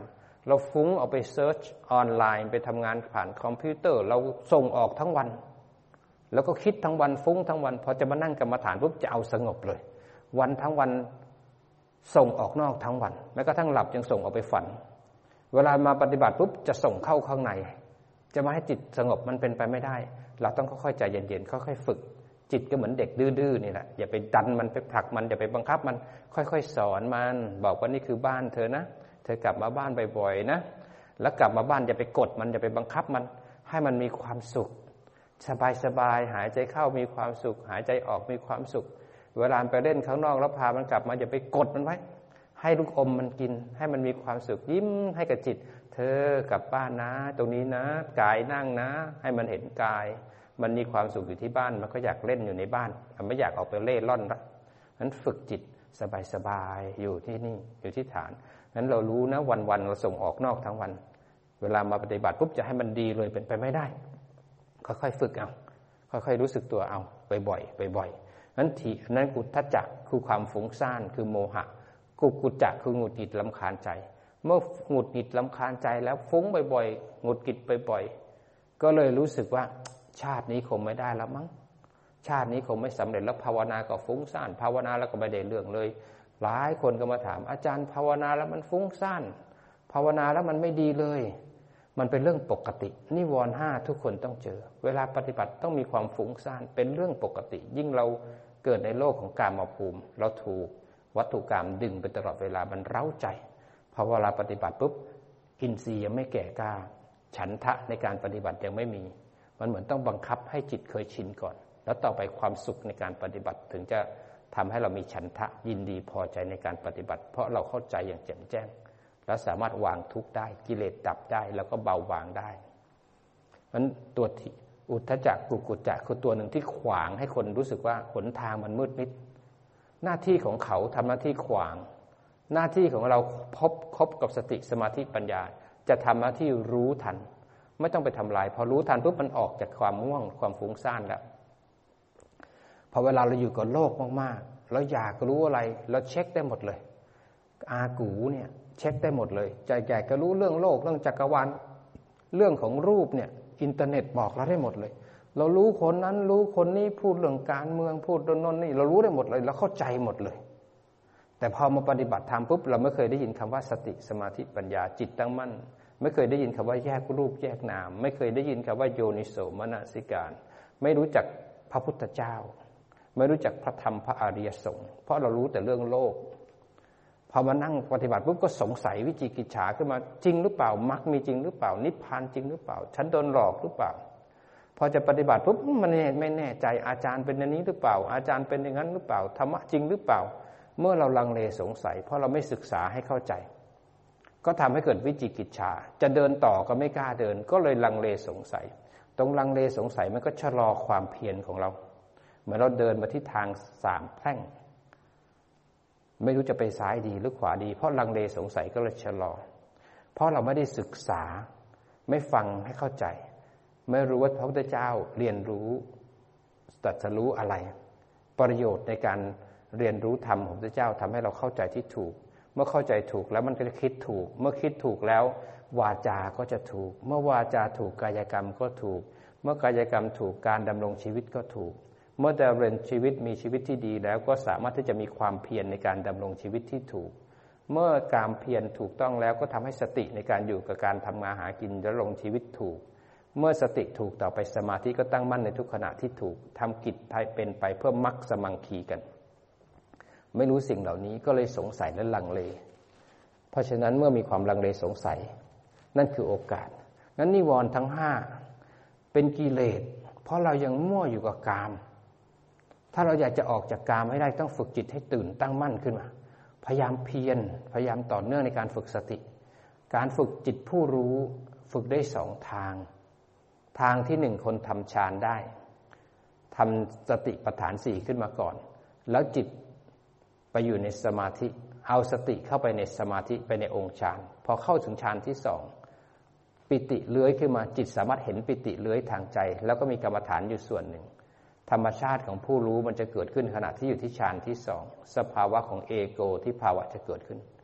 เราฟุ้งเอาไปเซิร์ชออนไลน์ไปทำงานผ่านคอมพิวเตอร์เราส่งออกทั้งวันแล้วก็คิดทั้งวันฟุ้งทั้งวันพอจะมานั่งกรรมฐานปุ๊บจะเอาสงบเลยวันทั้งวันส่งออกนอกทั้งวันแม้กระทั่งหลับยังส่งออกไปฝันเวลามาปฏิบัติปุ๊บจะส่งเข้าข้างในจะมาให้จิตสงบมันเป็นไปไม่ได้เราต้องค่อยๆใจเย็นๆค่อยๆฝึกจิตก็เหมือนเด็กดื้อๆนี่แหละอย่าไปดันมันไปผลักมันอย่าไปบังคับมันค่อยๆสอนมันบอกว่านี่คือบ้านเธอนะเธอกลับมาบ้านบ่อยๆนะแล้วกลับมาบ้านอย่าไปกดมันอย่าไปบังคับมันให้มันมีความสุขสบายๆหายใจเข้ามีความสุขหายใจออกมีความสุขเวลาไปเล่นข้างนอกแล้วพามันกลับมาอย่าไปกดมันไว้ให้ลูกอมมันกินให้มันมีความสุขยิ้มให้กับจิตเธอกลับบ้านนะตรงนี้นะกายนั่งนะให้มันเห็นกายมันมีความสุขอยู่ที่บ้านมันก็อยากเล่นอยู่ในบ้านมันไม่อยากออกไปเล่ร่อนละนั้นฝึกจิตสบายๆอยู่ที่นี่อยู่ที่ฐานนั้นเรารู้นะวันๆเราส่งออกนอกทั้งวันเวลามาปฏิบัติปุ๊บจะให้มันดีเลยเป็นไปไม่ได้ค่อยๆฝึกเอาค่อยๆรู้สึกตัวเอาบ่อยๆบ่อยๆนั้นทีนั้นกุทธัจจะคือความฟุ้งซ่านคือโมหะกุกุจจะคือหงุดหงิดรำคาญใจเมื่อหงุดหงิดรำคาญใจแล้วฟุ้งบ่อยๆหงุดหงิดบ่อยๆก็เลยรู้สึกว่าชาตินี้คงไม่ได้แล้วมั้งชาตินี้คงไม่สำเร็จแล้วภาวนาก็ฟุ้งซ่านภาวนาแล้วก็ไม่ได้เรื่องเลยหลายคนก็มาถามอาจารย์ภาวนาแล้วมันฟุ้งซ่านภาวนาแล้วมันไม่ดีเลยมันเป็นเรื่องปกตินิวรณ์ห้าทุกคนต้องเจอเวลาปฏิบัติต้องมีความฟุ้งซ่านเป็นเรื่องปกติยิ่งเราเกิดในโลกของกามภูมิเราถูกวัตถุกรรมดึงไปตลอดเวลามันเร้าใจพอเวลาปฏิบัติปุ๊บอินทรีย์ยังไม่แก่กล้าฉันทะในการปฏิบัติยังไม่มีมันเหมือนต้องบังคับให้จิตเคยชินก่อนแล้วต่อไปความสุขในการปฏิบัติถึงจะทำให้เรามีฉันทะยินดีพอใจในการปฏิบัติเพราะเราเข้าใจอย่างแจ่มแจ้งและสามารถวางทุกข์ได้กิเลสดับได้แล้วก็เบาบางได้มันตัวอุทธัจจะกุกุจจะคือตัวหนึ่งที่ขวางให้คนรู้สึกว่าหนทางมันมืดมิดหน้าที่ของเขาทำหน้าที่ขวางหน้าที่ของเราพบคบกับสติสมาธิปัญญาจะทำหน้าที่รู้ทันไม่ต้องไปทำลายพอรู้ทันปุ๊บมันออกจากความง่วงความฟุ้งซ่านแล้วพอเวลาเราอยู่กับโลกมากๆเราอยากรู้อะไรเราเช็คได้หมดเลยอากูเนี่ยเช็คได้หมดเลยใจแก่ก็รู้เรื่องโลกเรื่องจักรวาลเรื่องของรูปเนี่ยอินเทอร์เน็ตบอกเราได้หมดเลยเรารู้คนนั้นรู้คนนี้พูดเรื่องการเมืองพูดเรื่องโน้นนี่เรารู้ได้หมดเลยเราเข้าใจหมดเลยแต่พอมาปฏิบัติธรรมปุ๊บเราไม่เคยได้ยินคำว่าสติสมาธิปัญญาจิตตั้งมั่นไม่เคยได้ยินคำว่าแยกรูปแยกนามไม่เคยได้ยินคำว่าโยนิโสมนสิการไม่รู้จักพระพุทธเจ้าไม่รู้จักพระธรรมพระอริยสงฆ์เพราะเรารู้แต่เรื่องโลกพอมานั่งปฏิบัติปุ๊บก็สงสัยวิจิกิจฉาขึ้นมาจริงหรือเปล่ามรรคมีจริงหรือเปล่านิพพานจริงหรือเปล่าฉันโดนหลอกหรือเปล่าพอจะปฏิบัติปุ๊บมันไม่แน่ใจอาจารย์เป็นอย่างนี้หรือเปล่าอาจารย์เป็นอย่างนั้นหรือเปล่าธรรมะจริงหรือเปล่าเมื่อเราลังเลสงสัยเพราะเราไม่ศึกษาให้เข้าใจก็ทำให้เกิดวิจิกิจฉาจะเดินต่อก็ไม่กล้าเดินก็เลยลังเลสงสัยตรงลังเลสงสัยมันก็ชะลอความเพียรของเราเหมือนเราเดินมาที่ทางสามแพร่งไม่รู้จะไปซ้ายดีหรือขวาดีเพราะลังเลสงสัยก็เลยชะลอเพราะเราไม่ได้ศึกษาไม่ฟังให้เข้าใจไม่รู้ว่าพระพุทธเจ้าเรียนรู้ตรัสรู้อะไรประโยชน์ในการเรียนรู้ธรรมของพระพุทธเจ้าทำให้เราเข้าใจที่ถูกเมื่อเข้าใจถูกแล้วมันก็จะคิดถูกเมื่อคิดถูกแล้ววาจาก็จะถูกเมื่อวาจาถูกกายกรรมก็ถูกเมื่อกายกรรมถูกการดำรงชีวิตก็ถูกเมื่อดำรงชีวิตมีชีวิตที่ดีแล้วก็สามารถที่จะมีความเพียรในการดำรงชีวิตที่ถูกเมื่อการเพียรถูกต้องแล้วก็ทำให้สติในการอยู่กับการทำมาหากินดำรงชีวิตถูกเมื่อสติถูกต่อไปสมาธิก็ตั้งมั่นในทุกขณะที่ถูกทำกิจให้เป็นไปเพื่อมรรคสมังคีกันไม่รู้สิ่งเหล่านี้ก็เลยสงสัยและลังเลเพราะฉะนั้นเมื่อมีความลังเลสงสัยนั่นคือโอกาสนั้นนิวรณ์ทั้งห้าเป็นกิเลสเพราะเรายังมั่วอยู่กับกามถ้าเราอยากจะออกจากกามให้ได้ต้องฝึกจิตให้ตื่นตั้งมั่นขึ้นมาพยายามเพียรพยายามต่อเนื่องในการฝึกสติการฝึกจิตผู้รู้ฝึกได้สองทางทางที่หนึ่งคนทำฌานได้ทำสติปัฏฐานสี่ขึ้นมาก่อนแล้วจิตไปอยู่ในสมาธิเอาสติเข้าไปในสมาธิไปในองค์ฌานพอเข้าถึงฌานที่สองปิติเลื้อยขึ้นมาจิตสามารถเห็นปิติเลื้อยทางใจแล้วก็มีกรรมฐานอยู่ส่วนหนึ่งธรรมชาติของผู้รู้มันจะเกิดขึ้นขณะที่อยู่ที่ฌานที่สองสภาวะของเอโกที่ภาวะจะเกิดขึ้น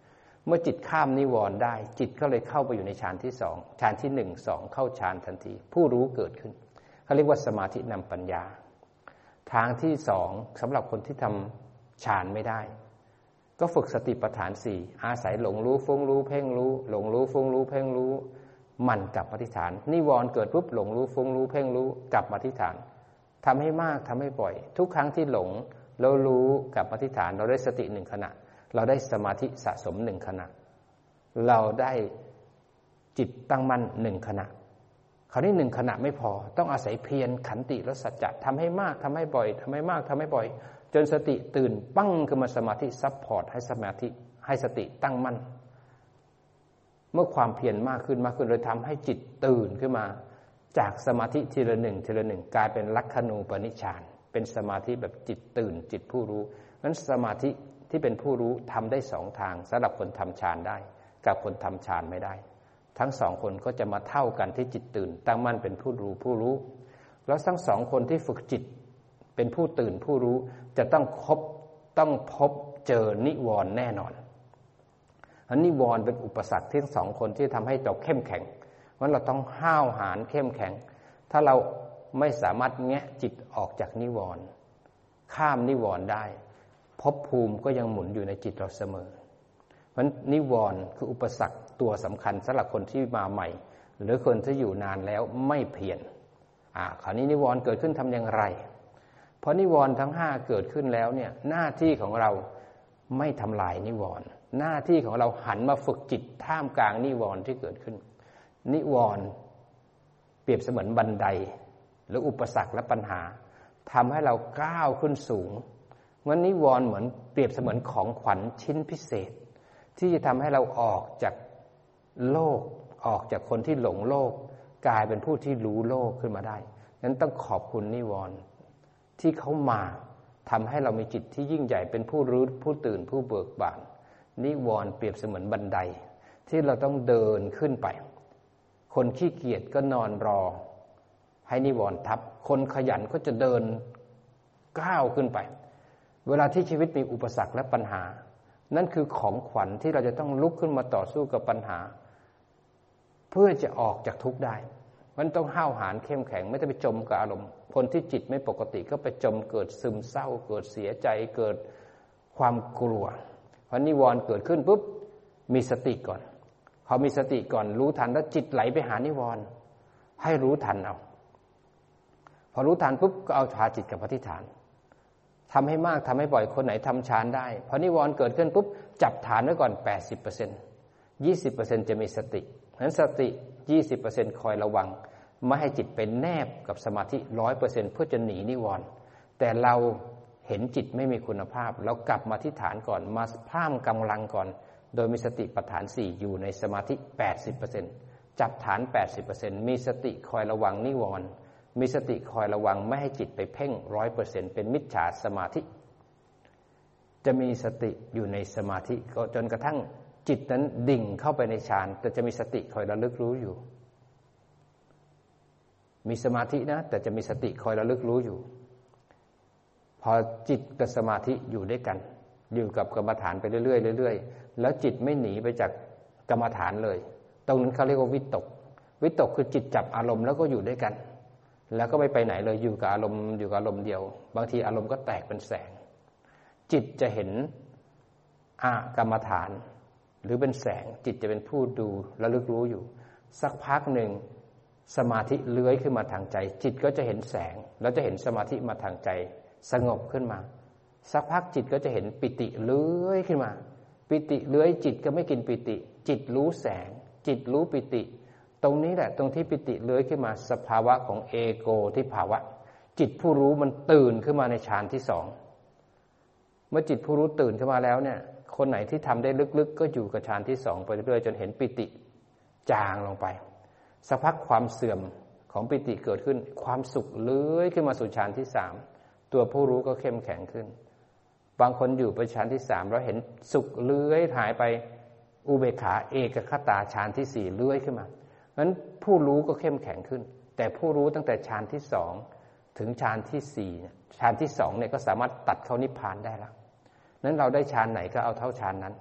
เมื่อจิตข้ามนิวรณ์ได้จิตก็เลยเข้าไปอยู่ในฌานที่สองฌานที่หนึ่งสองเข้าฌานทันทีผู้รู้เกิดขึ้นเขาเรียกว่าสมาธินำปัญญาทางที่สองสำหรับคนที่ทำฌานไม่ได้ก็ฝึกสติปัฏฐานสี่อาศัยหลงรู้ฟุ้งรู้เพ่งรู้หลงรู้ฟุ้งรู้เพ่งรู้มันกลับมาที่ฐานนิวรณ์เกิดปุ๊บหลงรู้ฟุ้งรู้เพ่งรู้กลับมาที่ฐานทำให้มากทำให้บ่อยทุกครั้งที่หลงเรารู้กลับมาที่ฐานเราได้สติหนึ่งขณะเราได้สมาธิสะสมหนึ่งขณะเราได้จิตตั้งมั่นหนึ่งขณะคราวนี้หนึ่งขณะไม่พอต้องอาศัยเพียรขันติและสัจจะทำให้มากทำให้บ่อยทำให้มากทำให้บ่อยจนสติตื่นปั้งขึ้นมาสมาธิซัพพอร์ตให้สมาธิให้สติตั้งมั่นเมื่อความเพียรมากขึ้นมากขึ้นเลยทำให้จิตตื่นขึ้นมาจากสมาธิทีละหนึ่งทีละหนึ่งกลายเป็นลักขณูปนิชฌานเป็นสมาธิแบบจิตตื่นจิตผู้รู้นั้นสมาธิที่เป็นผู้รู้ทำได้สองทางสำหรับคนทำฌานได้กับคนทำฌานไม่ได้ทั้งสองคนก็จะมาเท่ากันที่จิตตื่นตั้งมั่นเป็นผู้รู้ผู้รู้แล้วทั้งสองคนที่ฝึกจิตเป็นผู้ตื่นผู้รู้จะต้องคบต้องพบเจอนิวรณ์แน่นอนอันนิวรณ์เป็นอุปสรรคที่ทั้งสองคนที่ทำให้เราเข้มแข็งเพราะเราต้องห้าวหาญเข้มแข็งถ้าเราไม่สามารถแงะจิตออกจากนิวรณ์ข้ามนิวรณ์ได้ภพภูมิก็ยังหมุนอยู่ในจิตเราเสมอเพราะนิวรณ์คืออุปสรรคตัวสำคัญสำหรับคนที่มาใหม่หรือคนที่อยู่นานแล้วไม่เพียรอ่าคราวนี้นิวรณ์เกิดขึ้นทำอย่างไรเพราะนิวรณ์ทั้งห้าเกิดขึ้นแล้วเนี่ยหน้าที่ของเราไม่ทำลายนิวรณ์หน้าที่ของเราหันมาฝึกจิตท่ามกลางนิวรณ์ที่เกิดขึ้นนิวรณ์เปรียบเสมือนบันไดหรืออุปสรรคและปัญหาทำให้เราก้าวขึ้นสูงวันนิวรณ์เหมือนเปรียบเสมือนของขวัญชิ้นพิเศษที่จะทำให้เราออกจากโลกออกจากคนที่หลงโลกกลายเป็นผู้ที่รู้โลกขึ้นมาได้นั้นต้องขอบคุณนิวรณ์ที่เขามาทำให้เรามีจิตที่ยิ่งใหญ่เป็นผู้รู้ผู้ตื่นผู้เบิกบานนิวรณ์เปรียบเสมือนบันไดที่เราต้องเดินขึ้นไปคนขี้เกียจก็นอนรอให้นิวรณ์ทับคนขยันก็จะเดินก้าวขึ้นไปเวลาที่ชีวิตมีอุปสรรคและปัญหานั่นคือของขวัญที่เราจะต้องลุกขึ้นมาต่อสู้กับปัญหาเพื่อจะออกจากทุกข์ได้มันต้องห้าวหาญเข้มแข็งไม่ต้องไปจมกับอารมณ์คนที่จิตไม่ปกติก็ไปจมเกิดซึมเศร้าเกิดเสียใจเกิดความกลัวเพราะนิวรณ์เกิดขึ้นปุ๊บมีสติก่อนพอมีสติก่อนรู้ทันแล้วจิตไหลไปหานิวรณ์ให้รู้ทันเอาพอรู้ทันปุ๊บก็เอาพาจิตกับอธิษฐานทำให้มากทำให้บ่อยคนไหนทำฌานได้พอนิวรณ์เกิดขึ้นปุ๊บจับฐานไว้ก่อน แปดสิบเปอร์เซ็นต์ ยี่สิบเปอร์เซ็นต์ จะมีสติเพราะฉะนั้นสติ ยี่สิบเปอร์เซ็นต์ คอยระวังไม่ให้จิตเป็นแนบกับสมาธิ หนึ่งร้อยเปอร์เซ็นต์ เพื่อจะหนีนิวรณ์แต่เราเห็นจิตไม่มีคุณภาพเรากลับมาที่ฐานก่อนมาพร่ำกำลังก่อนโดยมีสติปัฏฐานสี่อยู่ในสมาธิ แปดสิบเปอร์เซ็นต์ จับฐาน แปดสิบเปอร์เซ็นต์ มีสติคอยระวังนิวรณ์มีสติคอยระวังไม่ให้จิตไปเพ่ง หนึ่งร้อยเปอร์เซ็นต์ เป็นมิจฉาสมาธิจะมีสติอยู่ในสมาธิก็จนกระทั่งจิตนั้นดิ่งเข้าไปในฌานแต่จะมีสติคอยระลึกรู้อยู่มีสมาธินะแต่จะมีสติคอยระลึกรู้อยู่พอจิตกับสมาธิอยู่ด้วยกันอยู่กับกรรมฐานไปเรื่อยๆเรื่อยๆแล้วจิตไม่หนีไปจากกรรมฐานเลยตรงนั้นเขาเรียกว่าวิตกวิตกคือจิตจับอารมณ์แล้วก็อยู่ด้วยกันแล้วก็ไม่ไปไหนเลยอยู่กับอารมณ์อยู่กับอารมณ์เดียวบางทีอารมณ์ก็แตกเป็นแสงจิตจะเห็นอากรรมฐานหรือเป็นแสงจิตจะเป็นผู้ดูระลึกรู้อยู่สักพักหนึ่งสมาธิเลื้อยขึ้นมาทางใจจิตก็จะเห็นแสงแล้วจะเห็นสมาธิมาทางใจสงบขึ้นมาสักพักจิตก็จะเห็นปิติเลื้อยขึ้นมาปิติเลื้อยจิตก็ไม่กินปิติจิตรู้แสงจิตรู้ปิติตรงนี้แหละตรงที่ปิติเลื้อยขึ้นมาสภาวะของเอโกทิภาวะจิตผู้รู้มันตื่นขึ้นมาในฌานที่สองเมื่อจิตผู้รู้ตื่นขึ้นมาแล้วเนี่ยคนไหนที่ทำได้ลึกๆก็อยู่กับฌานที่สองไปเรื่อยๆจนเห็นปิติจางลงไปสักพักความเสื่อมของปิติเกิดขึ้นความสุขเลื้อยขึ้นมาสู่ฌานที่สามตัวผู้รู้ก็เข้มแข็งขึ้นบางคนอยู่ไปฌานที่สามแล้วเห็นสุขเลื้อยหายไปอุเบกขาเอกคตาฌานที่สี่เลื้อยขึ้นมางั้นผู้รู้ก็เข้มแข็งขึ้นแต่ผู้รู้ตั้งแต่ฌานที่สองถึงฌานที่สี่ฌานที่สองเนี่ยก็สามารถตัดเข้านิพพานได้แล้วนั้นเราได้ฌานไหนก็เอาเท่าฌานนั้น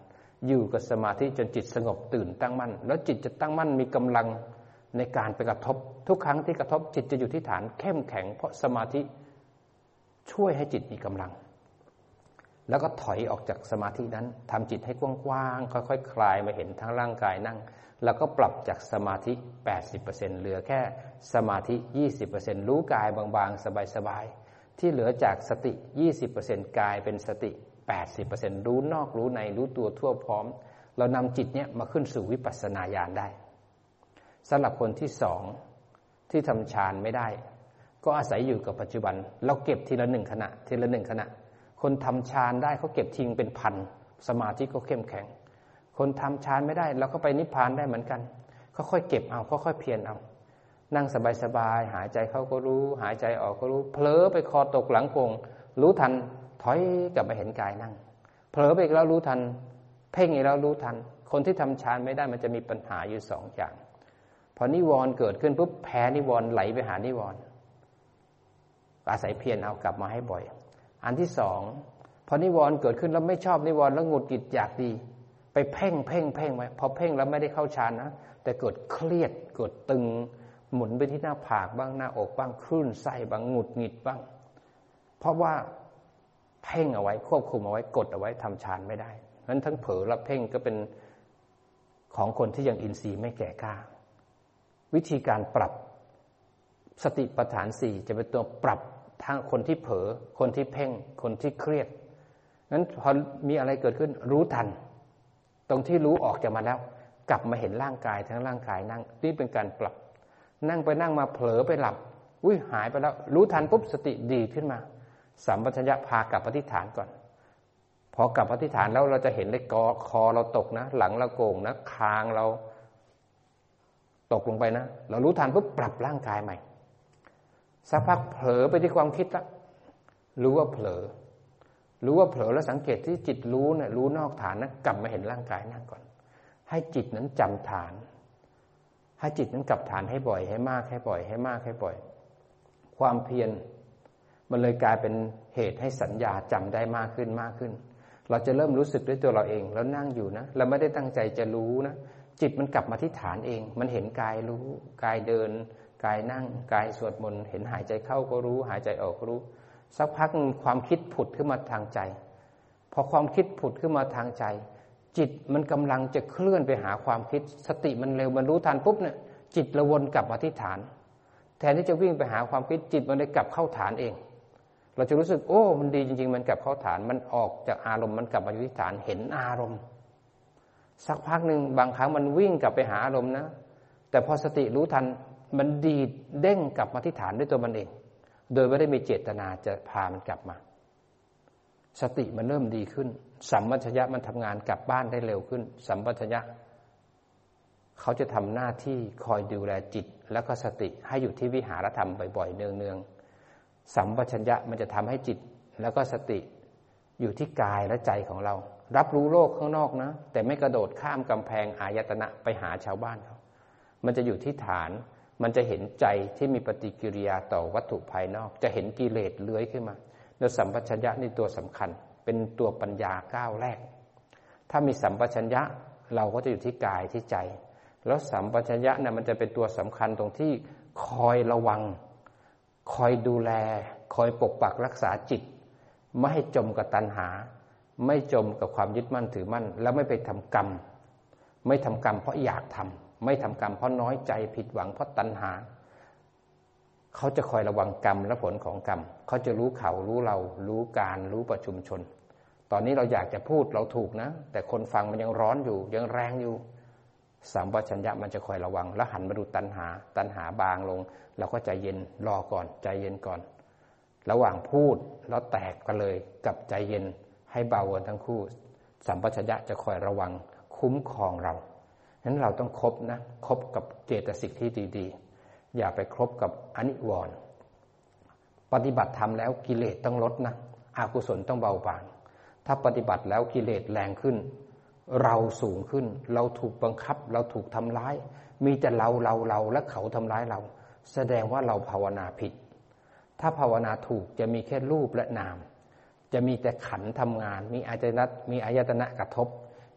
อยู่กับสมาธิจนจิตสงบตื่นตั้งมั่นแล้วจิตจะตั้งมั่นมีกำลังในการไปกระทบทุกครั้งที่กระทบจิตจะอยู่ที่ฐานเข้มแข็งเพราะสมาธิช่วยให้จิตมีกำลังแล้วก็ถอยออกจากสมาธินั้นทำจิตให้กว้างๆค่อยๆ ค, คลายมาเห็นทั้งร่างกายนั่งแล้วก็ปรับจากสมาธิ แปดสิบเปอร์เซ็นต์ เหลือแค่สมาธิ ยี่สิบเปอร์เซ็นต์ รู้กายบางๆสบายๆที่เหลือจากสติ ยี่สิบเปอร์เซ็นต์ กายเป็นสติ แปดสิบเปอร์เซ็นต์ รู้นอกรู้ในรู้ตัวทั่วพร้อมเรานำจิตเนี้ยมาขึ้นสู่วิปัสสนาญาณได้สำหรับคนที่สองที่ทำฌานไม่ได้ก็อาศัยอยู่กับปัจจุบันเราเก็บทีละหนึ่งขณะทีละหนึ่งขณะคนทำฌานได้เขาเก็บทิ้งเป็นพันสมาธิก็เข้มแข็งคนทำฌานไม่ได้เราก็ไปนิพพานได้เหมือนกันค่อยๆเก็บเอาค่อยๆเพียรเอานั่งสบายๆหายใจเข้าก็รู้หายใจออกก็รู้เผลอไปคอตกหลังโกงรู้ทันถอยกลับมาเห็นกายนั่งเผลอไปอีกแล้วรู้ทันเพ่งอีกแล้วรู้ทันคนที่ทำฌานไม่ได้มันจะมีปัญหาอยู่สองอย่างพอนิวรณ์เกิดขึ้นปุ๊บแพ้นิวรณ์ไหลไปหานิวรณ์อาศัยเพียรเอากลับมาให้บ่อยอันที่สองพอนิวรณ์เกิดขึ้นแล้วไม่ชอบนิวรณ์แล้วหงุดหงิดอยากดีไปเพ่งเพ่งเพ่งไว้พอเพ่งแล้วไม่ได้เข้าฌานนะแต่เกิดเครียดเกิดตึงหมุนไปที่หน้าผากบ้างหน้าอกบ้างคลื่นไส้บ้างหงุดหงิดบ้างเพราะว่าเพ่งเอาไว้ควบคุมเอาไว้กดเอาไว้ทำฌานไม่ได้นั้นทั้งเผลอและเพ่งก็เป็นของคนที่ยังอินทรีย์ไม่แก่กล้าวิธีการปรับสติปัฏฐานสี่จะเป็นตัวปรับทั้งคนที่เผลอคนที่เพ่งคนที่เครียดนั้นพอมีอะไรเกิดขึ้นรู้ทันตรงที่รู้ออกจากมาแล้วกลับมาเห็นร่างกายทั้งร่างกายนั่งนี่เป็นการปรับนั่งไปนั่งมาเผลอไปหลับอุ้ยหายไปแล้วรู้ทันปุ๊บสติดีขึ้นมาสัมปชัญญะพากลับอธิษฐานก่อนพอกลับอธิษฐานแล้วเราจะเห็นเลยกอคอเราตกนะหลังเราโก่งนะคางเราตกลงไปนะเรารู้ทันปุ๊บปรับร่างกายใหม่สักพักเผลอไปที่ความคิดละรู้ว่าเผลอรู้ว่าเผลอแล้วสังเกตที่จิตรู้เนี่ยรู้นอกฐานนะกลับมาเห็นร่างกายนั่งก่อนให้จิตนั้นจำฐานให้จิตนั้นกลับฐานให้บ่อยให้มากให้บ่อยให้มากให้บ่อยความเพียรมันเลยกลายเป็นเหตุให้สัญญาจำได้มากขึ้นมากขึ้นเราจะเริ่มรู้สึกด้วยตัวเราเองแล้วนั่งอยู่นะเราไม่ได้ตั้งใจจะรู้นะจิตมันกลับมาที่ฐานเองมันเห็นกายรู้กายเดินกายนั่งกายสวดมนต์เห็นหายใจเข้าก็รู้หายใจออกก็รู้สักพักความคิดผุดขึ้นมาทางใจพอความคิดผุดขึ้นมาทางใจจิตมันกำลังจะเคลื่อนไปหาความคิดสติมันเร็วมันรู้ทันปุ๊บเนี่ยจิตระวนกลับมาที่ฐานแทนที่จะวิ่งไปหาความคิดจิตมันเลยกลับเข้าฐานเองเราจะรู้สึกโอ้มันดีจริงๆมันกลับเข้าฐานมันออกจากอารมณ์มันกลับมาอยู่ที่ฐานเห็นอารมณ์สักพักนึงบางครั้งมันวิ่งกลับไปหาอารมณ์นะแต่พอสติรู้ทันมันดีดเด้งกลับมาที่ฐานด้วยตัวมันเองโดยไม่ได้มีเจตนาจะพามันกลับมาสติมันเริ่มดีขึ้นสัมปชัญญะมันทำงานกลับบ้านได้เร็วขึ้นสัมปชัญญะเขาจะทำหน้าที่คอยดูแลจิตแล้วก็สติให้อยู่ที่วิหารธรรมบ่อยๆเนืองๆสัมปชัญญะมันจะทำให้จิตแล้วก็สติอยู่ที่กายและใจของเรารับรู้โลกข้างนอกนะแต่ไม่กระโดดข้ามกำแพงอายตนะไปหาชาวบ้านเขามันจะอยู่ที่ฐานมันจะเห็นใจที่มีปฏิกิริยาต่อวัตถุภายนอกจะเห็นกิเลสเลื้อยขึ้นมาแล้วสัมปชัญญะนี่ตัวสำคัญเป็นตัวปัญญาก้าวแรกถ้ามีสัมปชัญญะเราก็จะอยู่ที่กายที่ใจแล้วสัมปชัญญะเนี่ยมันจะเป็นตัวสำคัญตรงที่คอยระวังคอยดูแลคอยปกปักรักษาจิตไม่ให้จมกับตัณหาไม่จมกับความยึดมั่นถือมั่นแล้วไม่ไปทำกรรมไม่ทำกรรมเพราะอยากทำไม่ทำกรรมเพราะน้อยใจผิดหวังเพราะตัณหาเขาจะคอยระวังกรรมและผลของกรรมเขาจะรู้เขารู้เรารู้การรู้ประชุมชนตอนนี้เราอยากจะพูดเราถูกนะแต่คนฟังมันยังร้อนอยู่ยังแรงอยู่สัมปชัญญะมันจะคอยระวังแล้วหันมาดูตัณหาตัณหาบางลงเราก็ใจเย็นรอก่อนใจเย็นก่อนระหว่างพูดแล้วแตกกันเลยกับใจเย็นให้เบากันทั้งคู่สัมปชัญญะจะคอยระวังคุ้มครองเราฉะนั้นเราต้องคบนะคบกับเจตสิกที่ดีๆอย่าไปคบกับอนิวรณ์ปฏิบัติธรรมแล้วกิเลสต้องลดนะอกุศลต้องเบาบางถ้าปฏิบัติแล้วกิเลสแรงขึ้นเราสูงขึ้นเราถูกบังคับเราถูกทำร้ายมีแต่เราเราเราและเขาทำร้ายเราแสดงว่าเราภาวนาผิดถ้าภาวนาถูกจะมีแค่รูปและนามจะมีแต่ขันธ์ทำงานมีอายตนะมีอายตนะกระทบ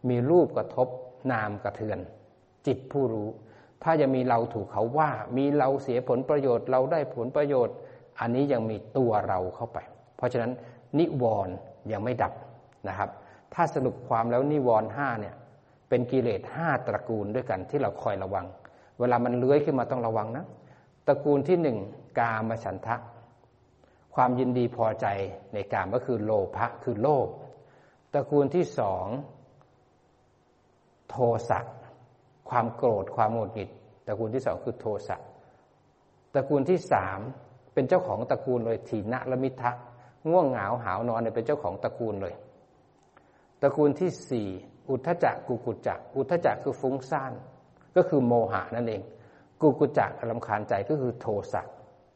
มีรูปกระทบนามกระเทือนจิตผู้รู้ถ้ายังมีเราถูกเขาว่ามีเราเสียผลประโยชน์เราได้ผลประโยชน์อันนี้ยังมีตัวเราเข้าไปเพราะฉะนั้นนิวรณ์ยังไม่ดับนะครับถ้าสรุปความแล้วนิวรณ์ห้าเนี่ยเป็นกิเลสห้าตระกูลด้วยกันที่เราคอยระวังเวลามันเลื้อยขึ้นมาต้องระวังนะตระกูลที่หนึ่งกามฉันทะความยินดีพอใจในกามก็คือโลภะคือโลภตระกูลที่สองโทสะความโกรธความโงุดหงิดตระกูลที่สองคือโทสะตระกูลที่สามเป็นเจ้าของตระกูลเลยถีนะและมิทะง่วงเหงาหาวนอนเนี่ยเป็นเจ้าของตระกูลเลยตระกูลที่สี่อุทธัจจะกุกุจจะอุทธัจจะคือฟุ้งซ่านก็คือโมหะนั่นเองกุกุจจะรำคาญใจก็คือโทสะ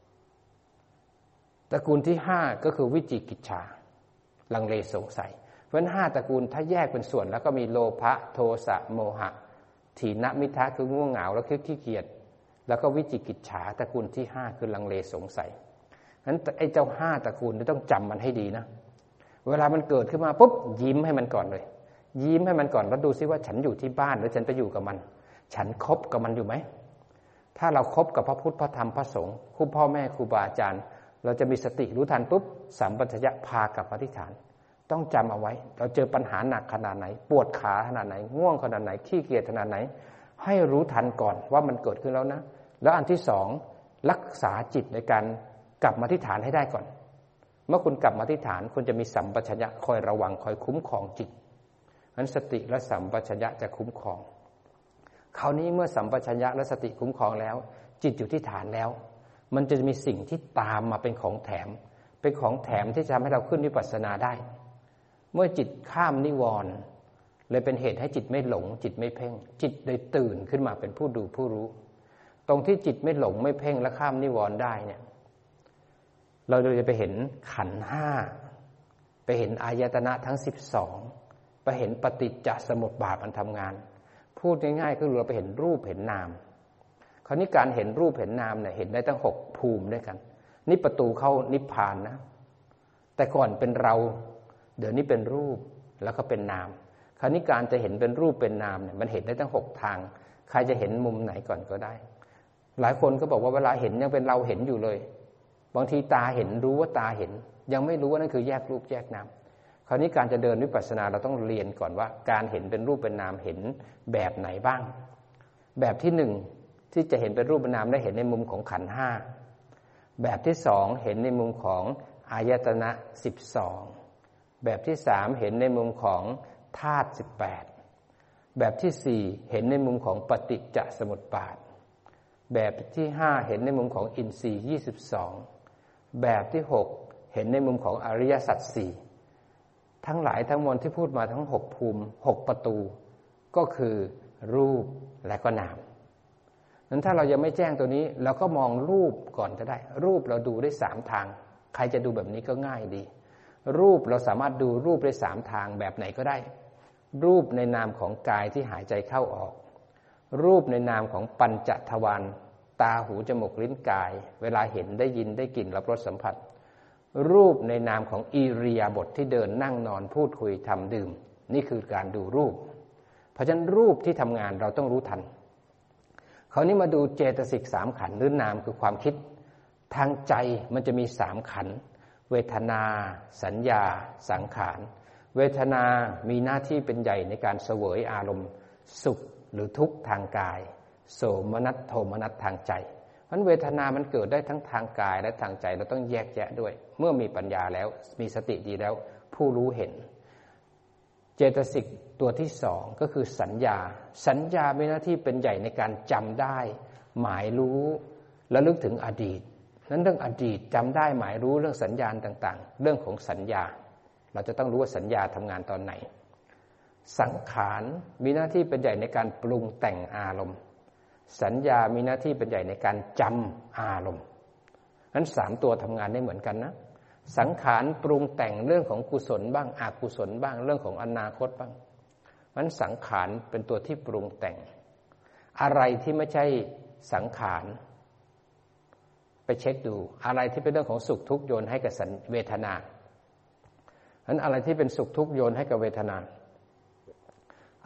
ตระกูลที่ห้าก็คือวิจิกิจฉาลังเลสงสัยเพราะฉะนั้นห้าตระกูลถ้าแยกเป็นส่วนแล้วก็มีโลภะโทสะโมหะถีนมิทะคือง่วงเหงาแล้วคือขี้เกียจแล้วก็วิจิกิจฉาตระกูลที่ห้าคือลังเลสงสัยงั้นไอ้เจ้าห้าตระกูลนี่ต้องจำมันให้ดีนะเวลามันเกิดขึ้นมาปุ๊บยิ้มให้มันก่อนเลยยิ้มให้มันก่อนแล้วดูซิว่าฉันอยู่ที่บ้านหรือฉันไปอยู่กับมันฉันคบกับมันอยู่ไหมถ้าเราคบกับพระพุทธพระธรรมพระสงฆ์ครูพ่อแม่ครูบาอาจารย์เราจะมีสติรู้ทันปุ๊บสัมปชัญญะพากลับมาที่ฐานต้องจำเอาไว้เราเจอปัญหาหนักขนาดไหนปวดขาขนาดไหนง่วงขนาดไหนขี้เกียจขนาดไหนให้รู้ทันก่อนว่ามันเกิดขึ้นแล้วนะแล้วอันที่สองรักษาจิตในการกลับมาที่ฐานให้ได้ก่อนเมื่อคุณกลับมาที่ฐานคุณจะมีสัมปชัญญะคอยระวังคอยคุ้มครองจิตงั้นสติและสัมปชัญญะจะคุ้มครองคราวนี้เมื่อสัมปชัญญะและสติคุ้มครองแล้วจิตอยู่ที่ฐานแล้วมันจะมีสิ่งที่ตามมาเป็นของแถมเป็นของแถมที่จะทำให้เราขึ้นวิปัสสนาได้เมื่อจิตข้ามนิวรณ์เลยเป็นเหตุให้จิตไม่หลงจิตไม่เพ่งจิตเลยตื่นขึ้นมาเป็นผู้ดูผู้รู้ตรงที่จิตไม่หลงไม่เพ่งและข้ามนิวรณ์ได้เนี่ยเราจะไปเห็นขันธ์ห้าไปเห็นอายตนะทั้งสิบสองไปเห็นปฏิจจสมุปบาทมันทำงานพูดง่ายๆก็คือเราไปเห็นรูปเห็นนามคราวนี้การเห็นรูปเห็นนามเนี่ยเห็นได้ทั้งหกภูมิด้วยกันนี่ประตูเข้านิพพานนะแต่ก่อนเป็นเราเดี๋ยวนี้เป็นรูปแล้วก็เป็นนามคราวนี้การจะเห็นเป็นรูปเป็นนามเนี่ยมันเห็นได้ทั้งหกทางใครจะเห็นมุมไหนก่อนก็ได้หลายคนก็บอกว่าเวลาเห็นยังเป็นเราเห็นอยู่เลยบางทีตาเห็นรู้ว่าตาเห็นยังไม่รู้ว่านั่นคือแยกรูปแยกนามคราวนี้การจะเดินวิปัสสนาเราต้องเรียนก่อนว่าการเห็นเป็นรูปเป็นนามเห็นแบบไหนบ้างแบบที่หนึ่งที่จะเห็นเป็นรูปเป็นนามได้เห็นในมุมของขันธ์ห้าแบบที่สองเห็นในมุมของอายตนะสิบสองแบบที่สามเห็นในมุมของธาตุสิบแปดแบบที่สี่เห็นในมุมของปฏิจจสมุปบาทแบบที่ห้าเห็นในมุมของอินทรีย์ยี่สิบสองแบบที่หกเห็นในมุมของอริยสัจสี่ทั้งหลายทั้งมวลที่พูดมาทั้งหกภูมิหกประตูก็คือรูปและก็นามนั้นถ้าเรายังไม่แจ้งตัวนี้เราก็มองรูปก่อนก็ได้รูปเราดูได้สามทางใครจะดูแบบนี้ก็ง่ายดีรูปเราสามารถดูรูปได้สามทางแบบไหนก็ได้รูปในนามของกายที่หายใจเข้าออกรูปในนามของปัญจทวารตาหูจมูกลิ้นกายเวลาเห็นได้ยินได้กลิ่นรับรสสัมผัสรูปในนามของอิริยาบถที่เดินนั่งนอนพูดคุยทำดื่มนี่คือการดูรูปเพราะฉะนั้นรูปที่ทำงานเราต้องรู้ทันคราวนี้มาดูเจตสิกสามขันธ์หรือนามคือความคิดทางใจมันจะมีสามขันธ์เวทนาสัญญาสังขารเวทนามีหน้าที่เป็นใหญ่ในการเสวยอารมณ์สุขหรือทุกข์ทางกายโสมนัสโทมนัสทางใจเพราะเวทนามันเกิดได้ทั้งทางกายและทางใจเราต้องแยกแยะด้วยเมื่อมีปัญญาแล้วมีสติดีแล้วผู้รู้เห็นเจตสิกตัวที่สองก็คือสัญญาสัญญามีหน้าที่เป็นใหญ่ในการจำได้หมายรู้ระลึกถึงอดีตนั้นเรื่องอดีตจำได้หมายรู้เรื่องสัญญาณต่างๆเรื่องของสัญญาเราจะต้องรู้ว่าสัญญาทำงานตอนไหนสังขารมีหน้าที่เป็นใหญ่ในการปรุงแต่งอารมณ์สัญญามีหน้าที่เป็นใหญ่ในการจำอารมณ์นั้นสามตัวทำงานได้เหมือนกันนะสังขารปรุงแต่งเรื่องของกุศลบ้างอกุศลบ้างเรื่องของอนาคตบ้างนั้นสังขารเป็นตัวที่ปรุงแต่งอะไรที่ไม่ใช่สังขารไปเช็คดูอะไรที่เป็นเรื่องของสุขทุกข์โยนให้กับเวทนานั้นอะไรที่เป็นสุขทุกข์โยนให้กับเวทนา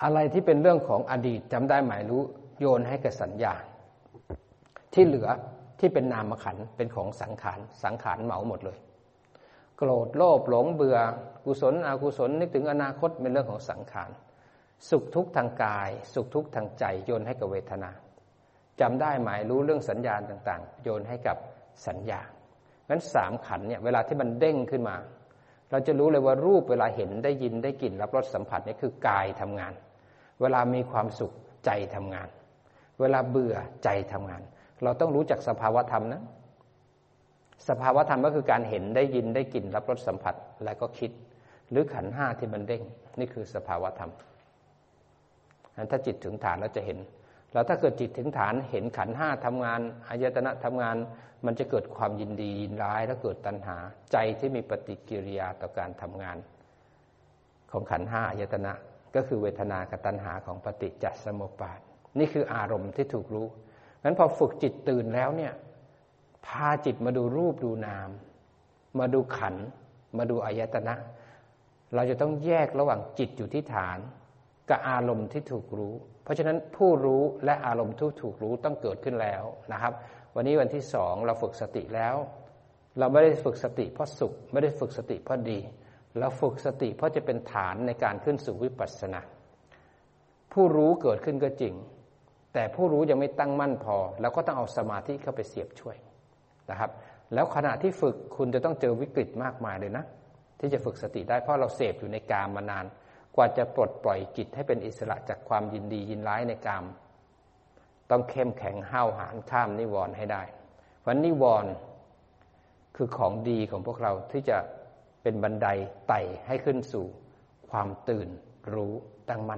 อะไรที่เป็นเรื่องของอดีตจำได้หมายรู้โยนให้กับสัญญาที่เหลือที่เป็นนามขันธ์เป็นของสังขารสังขารเหมาหมดเลยโกรธโลภหลงเบื่อกุศลอกุศลนึกถึงอนาคตเป็นเรื่องของสังขารสุขทุกข์ทางกายสุขทุกข์ทางใจโยนให้กับเวทนาจำได้หมายรู้เรื่องสัญญาณต่างๆโยนให้กับสัญญางั้นสามขันธ์เนี่ยเวลาที่มันเด้งขึ้นมาเราจะรู้เลยว่ารูปเวลาเห็นได้ยินได้กลิ่นรับรสสัมผัสนี่คือกายทำงานเวลามีความสุขใจทำงานเวลาเบื่อใจทำงานเราต้องรู้จักสภาวะธรรมนะสภาวะธรรมก็คือการเห็นได้ยินได้กลิ่นรับรสสัมผัสแล้วก็คิดหรือขันธ์ห้าที่มันเด้งนี่คือสภาวะธรรมถ้าจิตถึงฐานเราจะเห็นแล้วถ้าเกิดจิตถึงฐานเห็นขันธ์ห้าทำงานอายตนะทำงานมันจะเกิดความยินดียินร้ายแล้วเกิดตัณหาใจที่มีปฏิกิริยาต่อการทำงานของขันธ์ห้าอายตนะก็คือเวทนากับตัณหาของปฏิจจสมุปบาทนี่คืออารมณ์ที่ถูกรู้งั้นพอฝึกจิตตื่นแล้วเนี่ยพาจิตมาดูรูปดูนามมาดูขันธ์มาดูอายตนะเราจะต้องแยกระหว่างจิตอยู่ที่ฐานกับอารมณ์ที่ถูกรู้เพราะฉะนั้นผู้รู้และอารมณ์ที่ถูกรู้ต้องเกิดขึ้นแล้วนะครับวันนี้วันที่สองเราฝึกสติแล้วเราไม่ได้ฝึกสติเพราะสุขไม่ได้ฝึกสติเพราะดีเราฝึกสติเพราะจะเป็นฐานในการขึ้นสู่วิปัสสนาผู้รู้เกิดขึ้นก็จริงแต่ผู้รู้ยังไม่ตั้งมั่นพอเราก็ต้องเอาสมาธิเข้าไปเสียบช่วยนะครับแล้วขณะที่ฝึกคุณจะต้องเจอวิกฤตมากมายเลยนะที่จะฝึกสติได้เพราะเราเสพอยู่ในกามมานานกว่าจะปลดปล่อยจิตให้เป็นอิสระจากความยินดียินร้ายในกามต้องเข้มแข็งห้าวหาญข้ามนิวรณ์ให้ได้เพราะนิวรณ์คือของดีของพวกเราที่จะเป็นบันไดไต่ให้ขึ้นสู่ความตื่นรู้ตั้งมั่น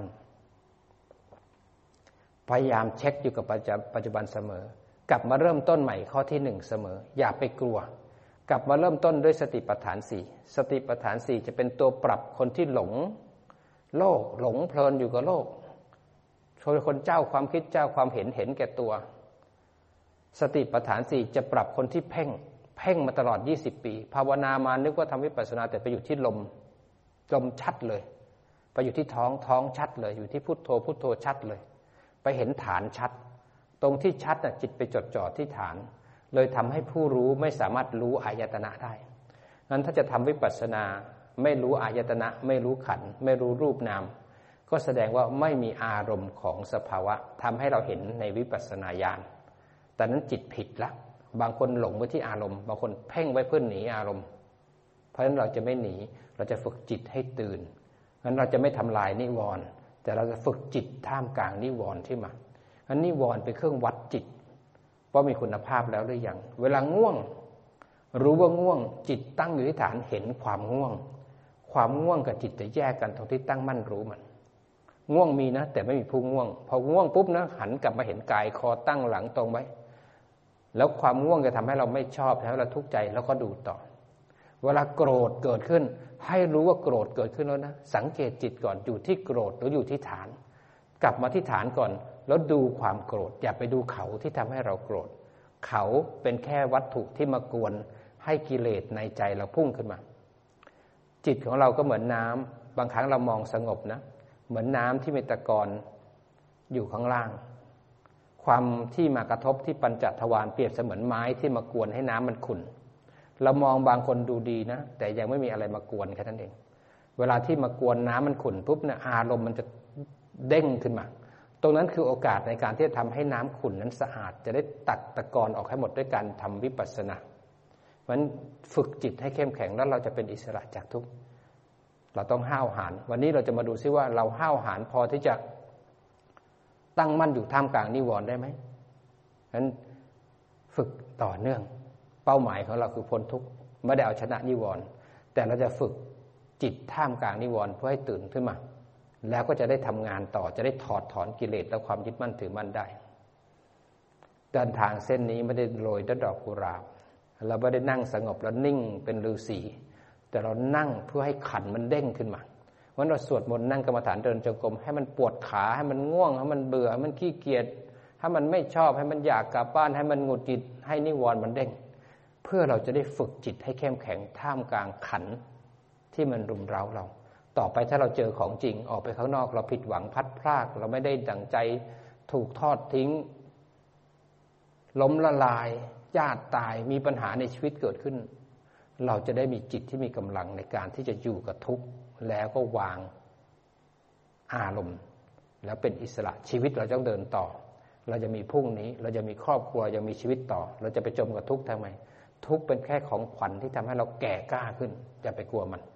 พยายามเช็คอยู่กับปัจจุบันเสมอกลับมาเริ่มต้นใหม่ข้อที่หนึ่งเสมออย่าไปกลัวกลับมาเริ่มต้นด้วยสติปัฏฐานสี่สติปัฏฐานสี่จะเป็นตัวปรับคนที่หลงโลกหลงเพลินอยู่กับโลกคนเจ้าความคิดเจ้าความเห็นเห็นแก่ตัวสติปัฏฐานสี่จะปรับคนที่เพ่งเพ่งมาตลอดยี่สิบปีภาวนามานึกว่าทำวิปัสสนาแต่ไปอยู่ที่ลมลมชัดเลยไปอยู่ที่ท้องท้องชัดเลยอยู่ที่พุทโธพุทโธชัดเลยไปเห็นฐานชัดตรงที่ชัดน่ะจิตไปจดจ่อที่ฐานเลยทำให้ผู้รู้ไม่สามารถรู้อายตนะได้งั้นถ้าจะทำวิปัสสนาไม่รู้อายตนะไม่รู้ขันธ์ไม่รู้รูปนามก็แสดงว่าไม่มีอารมณ์ของสภาวะทำให้เราเห็นในวิปัสสนาญาณแต่นั้นจิตผิดละบางคนหลงไปที่อารมณ์บางคนเพ่งไว้เพื่อหนีอารมณ์เพราะฉะนั้นเราจะไม่หนีเราจะฝึกจิตให้ตื่นงั้นเราจะไม่ทำลายนิวรณ์แต่เราจะฝึกจิตท่ามกลางนิวรณ์ที่มางั้นนิวรณ์เป็นเครื่องวัดจิตว่ามีคุณภาพแล้วหรือยังเวลาง่วงรู้ว่าง่วงจิตตั้งอยู่ที่ฐานเห็นความง่วงความง่วงกับจิตจะแยกกันตรงที่ตั้งมั่นรู้มันง่วงมีนะแต่ไม่มีผู้ง่วงพอง่วงปุ๊บนะหันกลับมาเห็นกายคอตั้งหลังตรงไว้แล้วความง่วงจะทำให้เราไม่ชอบทำให้เราทุกข์ใจแล้วก็ดูต่อเวลาโกรธเกิดขึ้นให้รู้ว่าโกรธเกิดขึ้นแล้วนะสังเกตจิตก่อนอยู่ที่โกรธหรืออยู่ที่ฐานกลับมาที่ฐานก่อนแล้วดูความโกรธอย่าไปดูเขาที่ทำให้เราโกรธเขาเป็นแค่วัตถุที่มากวนให้กิเลสในใจเราพุ่งขึ้นมาจิตของเราก็เหมือนน้ำบางครั้งเรามองสงบนะเหมือนน้ำที่มีตะกอนอยู่ข้างล่างความที่มากระทบที่ปัญจทวารเปรียบเสมือนไม้ที่มากวนให้น้ำมันขุ่นเรามองบางคนดูดีนะแต่ยังไม่มีอะไรมากวนแค่นั้นเองเวลาที่มากวนน้ำมันขุ่นปุ๊บเนี่ยอารมณ์มันจะเด้งขึ้นมาตรงนั้นคือโอกาสในการที่จะทำให้น้ำขุ่นนั้นสะอาดจะได้ตัดตะกอนออกให้หมดด้วยการทำวิปัสสนามันฝึกจิตให้เข้มแข็งแล้วเราจะเป็นอิสระจากทุกข์เราต้องห้าวหาญวันนี้เราจะมาดูซิว่าเราห้าวหาญพอที่จะตั้งมั่นอยู่ท่ามกลางนิวรณ์ได้ไหมงั้นฝึกต่อเนื่องเป้าหมายของเราคือพ้นทุกข์ไม่ได้เอาชนะนิวรณ์แต่เราจะฝึกจิตท่ามกลางนิวรณ์เพื่อให้ตื่นขึ้นมาแล้วก็จะได้ทำงานต่อจะได้ถอดถอนกิเลสและความยึดมั่นถือมั่นได้เดินทางเส้นนี้ไม่ได้โรยด้วยดอกกุหลาบเราไม่ได้นั่งสงบแล้วนิ่งเป็นฤาษีแต่เรานั่งเพื่อให้ขันมันเด้งขึ้นมาวันเราสวดมนต์นั่งกรรมฐานเดินจงกรมให้มันปวดขาให้มันง่วงให้มันเบื่อให้มันขี้เกียจให้มันไม่ชอบให้มันอยากกลับบ้านให้มันหงุดหงิดให้นิวรณ์มันเด้งเพื่อเราจะได้ฝึกจิตให้เข้มแข็งท่ามกลางขันที่มันรุมเร้าเราต่อไปถ้าเราเจอของจริงออกไปข้างนอกเราผิดหวังพัดพลากเราไม่ได้ดั่งใจถูกทอดทิ้งล้มละลายญาติตายมีปัญหาในชีวิตเกิดขึ้นเราจะได้มีจิตที่มีกำลังในการที่จะอยู่กับทุกข์แล้วก็วางอารมณ์แล้วเป็นอิสระชีวิตเราต้องเดินต่อเราจะมีพรุ่งนี้เราจะมีครอบครัวยังมีชีวิตต่อเราจะไปจมกับทุกข์ทำไมทุกข์เป็นแค่ของขวัญที่ทำให้เราแก่กล้าขึ้นอย่าไปกลัวมัน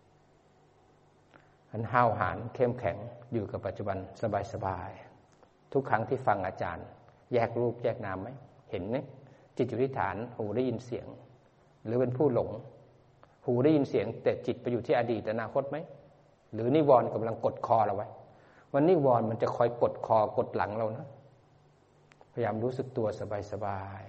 อันห้าวหาญเข้มแข็งอยู่กับปัจจุบันสบายๆทุกครั้งที่ฟังอาจารย์แยกรูปแยกนามไหมเห็นไหมจิตอยู่ที่ฐานหูได้ยินเสียงหรือเป็นผู้หลงหูได้ยินเสียงแต่จิตไปอยู่ที่อดีตอนาคตไหมหรือนิวรณ์กำลังกดคอเราไว้วันนิวรณ์มันจะคอยกดคอกดหลังเรานะพยายามรู้สึกตัวสบาย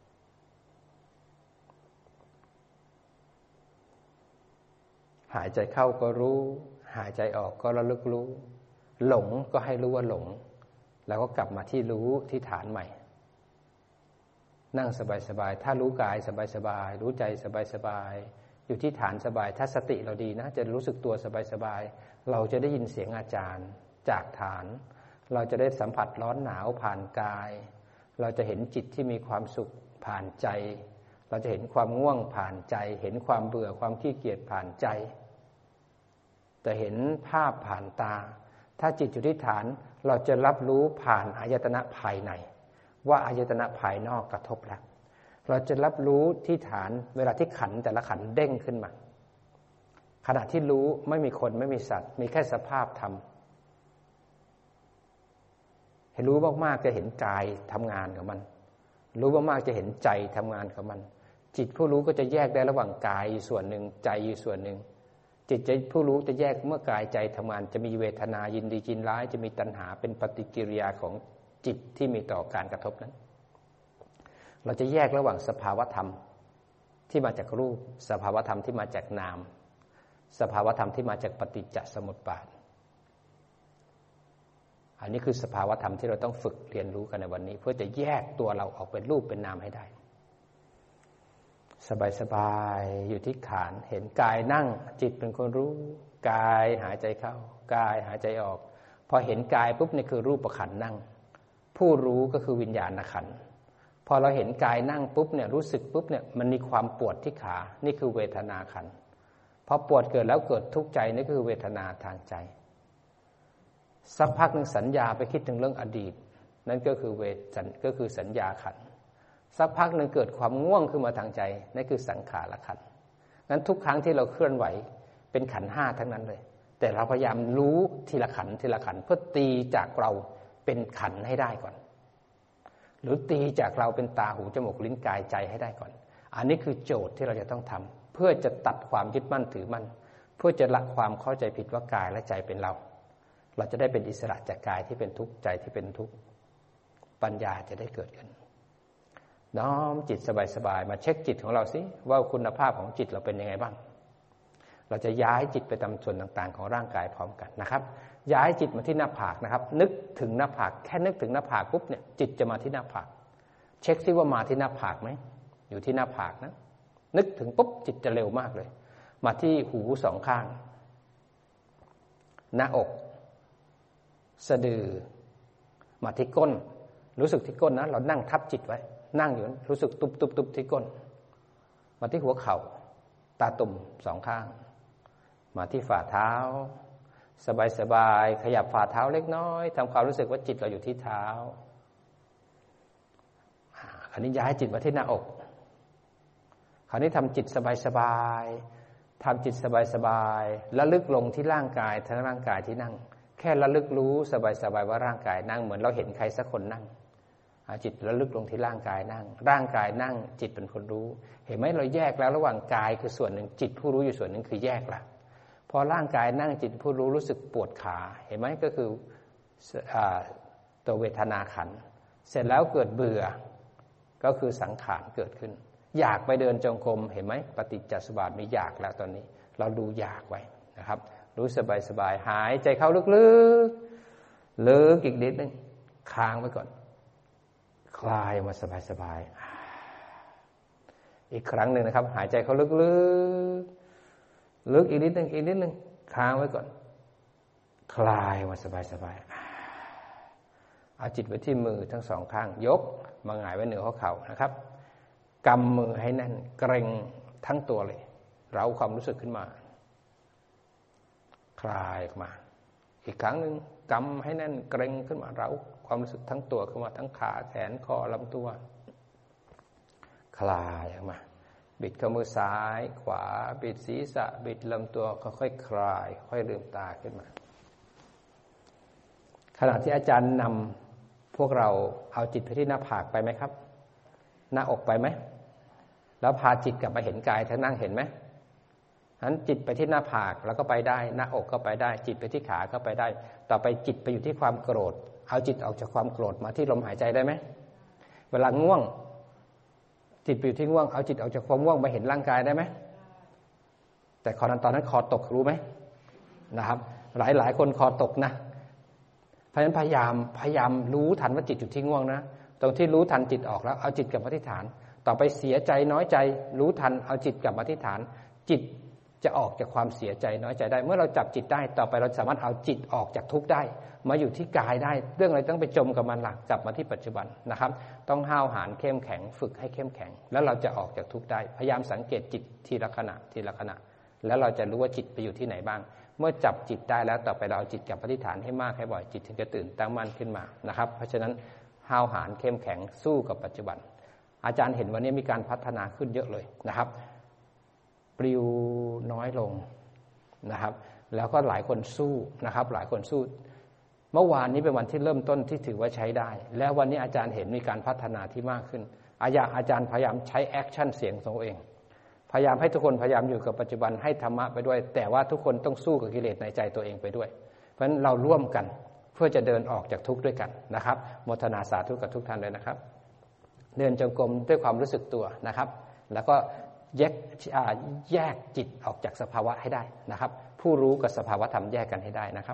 ๆหายใจเข้าก็รู้หายใจออกก็ระลึกรู้หลงก็ให้รู้ว่าหลงแล้วก็กลับมาที่รู้ที่ฐานใหม่นั่งสบายๆถ้ารู้กายสบายๆรู้ใจสบายๆอยู่ที่ฐานสบายถ้าสติเราดีนะจะรู้สึกตัวสบายๆเราจะได้ยินเสียงอาจารย์จากฐานเราจะได้สัมผัสร้อนหนาวผ่านกายเราจะเห็นจิตที่มีความสุขผ่านใจเราจะเห็นความง่วงผ่านใจเห็นความเบื่อความขี้เกียจผ่านใจจะเห็นภาพผ่านตาถ้าจิตอยู่ที่ฐานเราจะรับรู้ผ่านอายตนะภายในว่าอายตนะภายนอกกระทบแล้วเราจะรับรู้ที่ฐานเวลาที่ขันแต่ละขันเด้งขึ้นมาขณะที่รู้ไม่มีคนไม่มีสัตว์มีแค่สภาพธรรมให้รู้มากๆจะเห็นกายทำงานของมันรู้มากๆจะเห็นใจทำงานของมันจิตผู้รู้ก็จะแยกได้ระหว่างกายอยู่ส่วนหนึ่งใจอยู่ส่วนหนึ่งจิตใจผู้รู้จะแยกเมื่อกายใจทำงานจะมีเวทนายินดียินร้ายจะมีตัณหาเป็นปฏิกิริยาของจิตที่มีต่อการกระทบนั้นเราจะแยกระหว่างสภาวธรรมที่มาจากรูปสภาวธรรมที่มาจากนามสภาวธรรมที่มาจากปฏิจจสมุปบาทอันนี้คือสภาวธรรมที่เราต้องฝึกเรียนรู้กันในวันนี้เพื่อจะแยกตัวเราออกเป็นรูปเป็นนามให้ได้สบายๆอยู่ที่ฐานเห็นกายนั่งจิตเป็นคนรู้กายหายใจเข้ากายหายใจออกพอเห็นกายปุ๊บนี่คือรูปขันธ์นั่งผู้รู้ก็คือวิญญาณขันธ์พอเราเห็นกายนั่งปุ๊บเนี่ยรู้สึกปุ๊บเนี่ยมันมีความปวดที่ขานี่คือเวทนาขันธ์พอปวดเกิดแล้วเกิดทุกข์ใจนี่คือเวทนาทางใจสักพักนึงสัญญาไปคิดถึงเรื่องอดีตนั่นก็คือเวทก็คือสัญญาขันธ์สักพักนึงเกิดความง่วงขึ้นมาทางใจนั่นคือสังขารขันธ์งั้นทุกครั้งที่เราเคลื่อนไหวเป็นขันธ์ห้าทั้งนั้นเลยแต่เราพยายามรู้ทีละขันธ์ทีละขันธ์เพื่อตีจากเราเป็นขันธ์ให้ได้ก่อนหรือตีจากเราเป็นตาหูจมูกลิ้นกายใจให้ได้ก่อนอันนี้คือโจทย์ที่เราจะต้องทำเพื่อจะตัดความยึดมั่นถือมั่นเพื่อจะละความเข้าใจผิดว่ากายและใจเป็นเราเราจะได้เป็นอิสระจากกายที่เป็นทุกข์ใจที่เป็นทุกข์ปัญญาจะได้เกิดขึ้นน้อมจิตสบายๆมาเช็คจิตของเราสิว่าคุณภาพของจิตเราเป็นยังไงบ้างเราจะย้ายจิตไปตามส่วนต่างๆของร่างกายพร้อมกันนะครับย้ายจิตมาที่หน้าผากนะครับนึกถึงหน้าผากแค่นึกถึงหน้าผากปุ๊บเนี่ยจิตจะมาที่หน้าผากเช็คซิว่ามาที่หน้าผากไหมอยู่ที่หน้าผากนะนึกถึงปุ๊บจิตจะเร็วมากเลยมาที่หูสองข้างหน้าอกสะดือมาที่ก้นรู้สึกที่ก้นนะเรานั่งทับจิตไว้นั่งอยู่รู้สึกตุบตุบตุบที่ก้นมาที่หัวเข่าตาตุ่มสองข้างมาที่ฝ่าเท้าสบายๆขยับฝ่าเท้าเล็กน้อยทำความรู้สึกว่าจิตเราอยู่ที่เท้าคราวนี้ย้ายจิตมาที่หน้าอกคราวนี้ทำจิตสบายๆทำจิตสบายๆระลึกลงที่ร่างกายทั้งร่างกายที่นั่งแค่ระลึกรู้สบายๆว่าร่างกายนั่งเหมือนเราเห็นใครสักคนนั่งจิตระลึกลงที่ร่างกายนั่งร่างกายนั่งจิตเป็นคนรู้เห็นไหมเราแยกแล้วระหว่างกายคือส่วนหนึ่งจิตผู้รู้อยู่ส่วนหนึ่งคือแยกละพอร่างกายนั่งจิตผู้รู้รู้สึกปวดขาเห็นไหมก็คือตัวเวทนาขันธ์เสร็จแล้วเกิดเบื่อก็คือสังขารเกิดขึ้นอยากไปเดินจงกรมเห็นไหมปฏิจจสมุปบาทมีอยากแล้วตอนนี้เราดูอยากไว้นะครับรู้สบายๆหายใจเข้าลึกๆลึกอีกนิดนึงค้างไว้ก่อนคลายมาสบายๆอีกครั้งหนึ่งนะครับหายใจเข้าลึกๆลึกอีกนิดนึงอีกนิดนึงค้างไว้ก่อนคลายมาสบายๆเอาจิตไว้ที่มือทั้งสองข้างยกมาหงายไว้เหนือหัวเข่านะครับกำมือให้แน่นเกร็งทั้งตัวเลยเร้าความรู้สึกขึ้นมาคลายออกมาอีกครั้งหนึ่งกำให้แน่นเกร็งขึ้นมาเร้าความรู้สึกทั้งตัวขึ้นมาทั้งขาแขนคอลำตัวคลายออกมาบิดข้อมือซ้ายขวาบิดศีรษะบิดลำตัวค่อยๆคลายค่อยลืมตาขึ้นมาขณะที่อาจารย์นำพวกเราเอาจิตไปที่หน้าผากไปไหมครับหน้าอกไปไหมแล้วพาจิตกลับมาเห็นกายท่านนั่งเห็นไหมนั้นจิตไปที่หน้าผากแล้วก็ไปได้หน้าอกก็ไปได้จิตไปที่ขาก็ไปได้ต่อไปจิตไปอยู่ที่ความโกรธเอาจิตออกจากความโกรธมาที่ลมหายใจได้ไหมเวลาง่วงจิตไปอยู่ที่ง่วงเอาจิตออกจากความง่วงมาเห็นร่างกายได้ไหมแต่คอนั้นตอนนั้นคอตกรู้ไหมนะครับหลายหลายคนคอตกนะเพราะฉะนั้นพยายามพยายามรู้ทันว่าจิตอยู่ที่ง่วงนะตรงที่รู้ทันจิตออกแล้วเอาจิตกลับมาที่ฐานต่อไปเสียใจน้อยใจรู้ทันเอาจิตกลับมาที่ฐานจิตจะออกจากความเสียใจน้อยใจได้เมื่อเราจับจิตได้ต่อไปเราสามารถเอาจิตออกจากทุกข์ได้มาอยู่ที่กายได้เรื่องอะไรต้องไปจมกับมันหลักจับมาที่ปัจจุบันนะครับต้องห้าวหาญเข้มแข็งฝึกให้เข้มแข็งแล้วเราจะออกจากทุกข์ได้พยายามสังเกตจิตทีละขณะทีละขณะแล้วเราจะรู้ว่าจิตไปอยู่ที่ไหนบ้างเมื่อจับจิตได้แล้วต่อไปเราเอาจิตกลับมาที่ฐานให้มากให้บ่อยจิตถึงจะตื่นตั้งมั่นขึ้นมานะครับเพราะฉะนั้นห้าวหาญเข้มแข็งสู้กับปัจจุบันอาจารย์เห็นวันนี้มีการพัฒนาขึ้นเยอะเลยนะครับปลิวน้อยลงนะครับแล้วก็หลายคนสู้นะครับหลายคนสู้เมื่อวานนี้เป็นวันที่เริ่มต้นที่ถือว่าใช้ได้แล้ววันนี้อาจารย์เห็นมีการพัฒนาที่มากขึ้นอาจารย์อาจารย์พยายามใช้แอคชั่นเสียงของตัวเองพยายามให้ทุกคนพยายามอยู่กับปัจจุบันให้ธรรมะไปด้วยแต่ว่าทุกคนต้องสู้กับกิเลสในใจตัวเองไปด้วยเพราะฉะนั้นเราร่วมกันเพื่อจะเดินออกจากทุกข์ด้วยกันนะครับโมทนาสาธุกับทุกท่านเลยนะครับเดินจงกรมด้วยความรู้สึกตัวนะครับแล้วก็แยกแยกจิตออกจากสภาวะให้ได้นะครับผู้รู้กับสภาวะธรรมแยกกันให้ได้นะครับ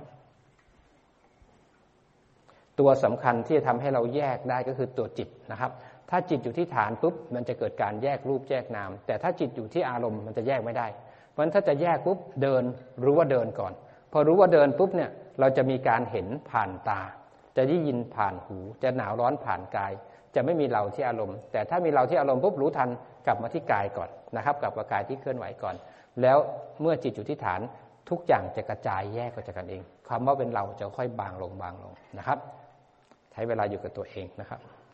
ตัวสำคัญที่จะทำให้เราแยกได้ก็คือตัวจิตนะครับถ้าจิตอยู่ที่ฐานปุ๊บมันจะเกิดการแยกรูปแยกนามแต่ถ้าจิตอยู่ที่อารมณ์มันจะแยกไม่ได้เพราะฉะนั้นถ้าจะแยกปุ๊บเดินรู้ว่าเดินก่อนพอรู้ว่าเดินปุ๊บเนี่ยเราจะมีการเห็นผ่านตาจะได้ยินผ่านหูจะหนาวร้อนผ่านกายจะไม่มีเราที่อารมณ์แต่ถ้ามีเราที่อารมณ์ปุ๊บรู้ทันกลับมาที่กายก่อนนะครับกลับมากายที่เคลื่อนไหวก่อนแล้วเมื่อจิตอยู่ที่ฐานทุกอย่างจะกระจายแยกออกจากกันเองความว่าเป็นเราจะค่อยบางลงบางลงนะครับใช้เวลาอยู่กับตัวเองนะครับ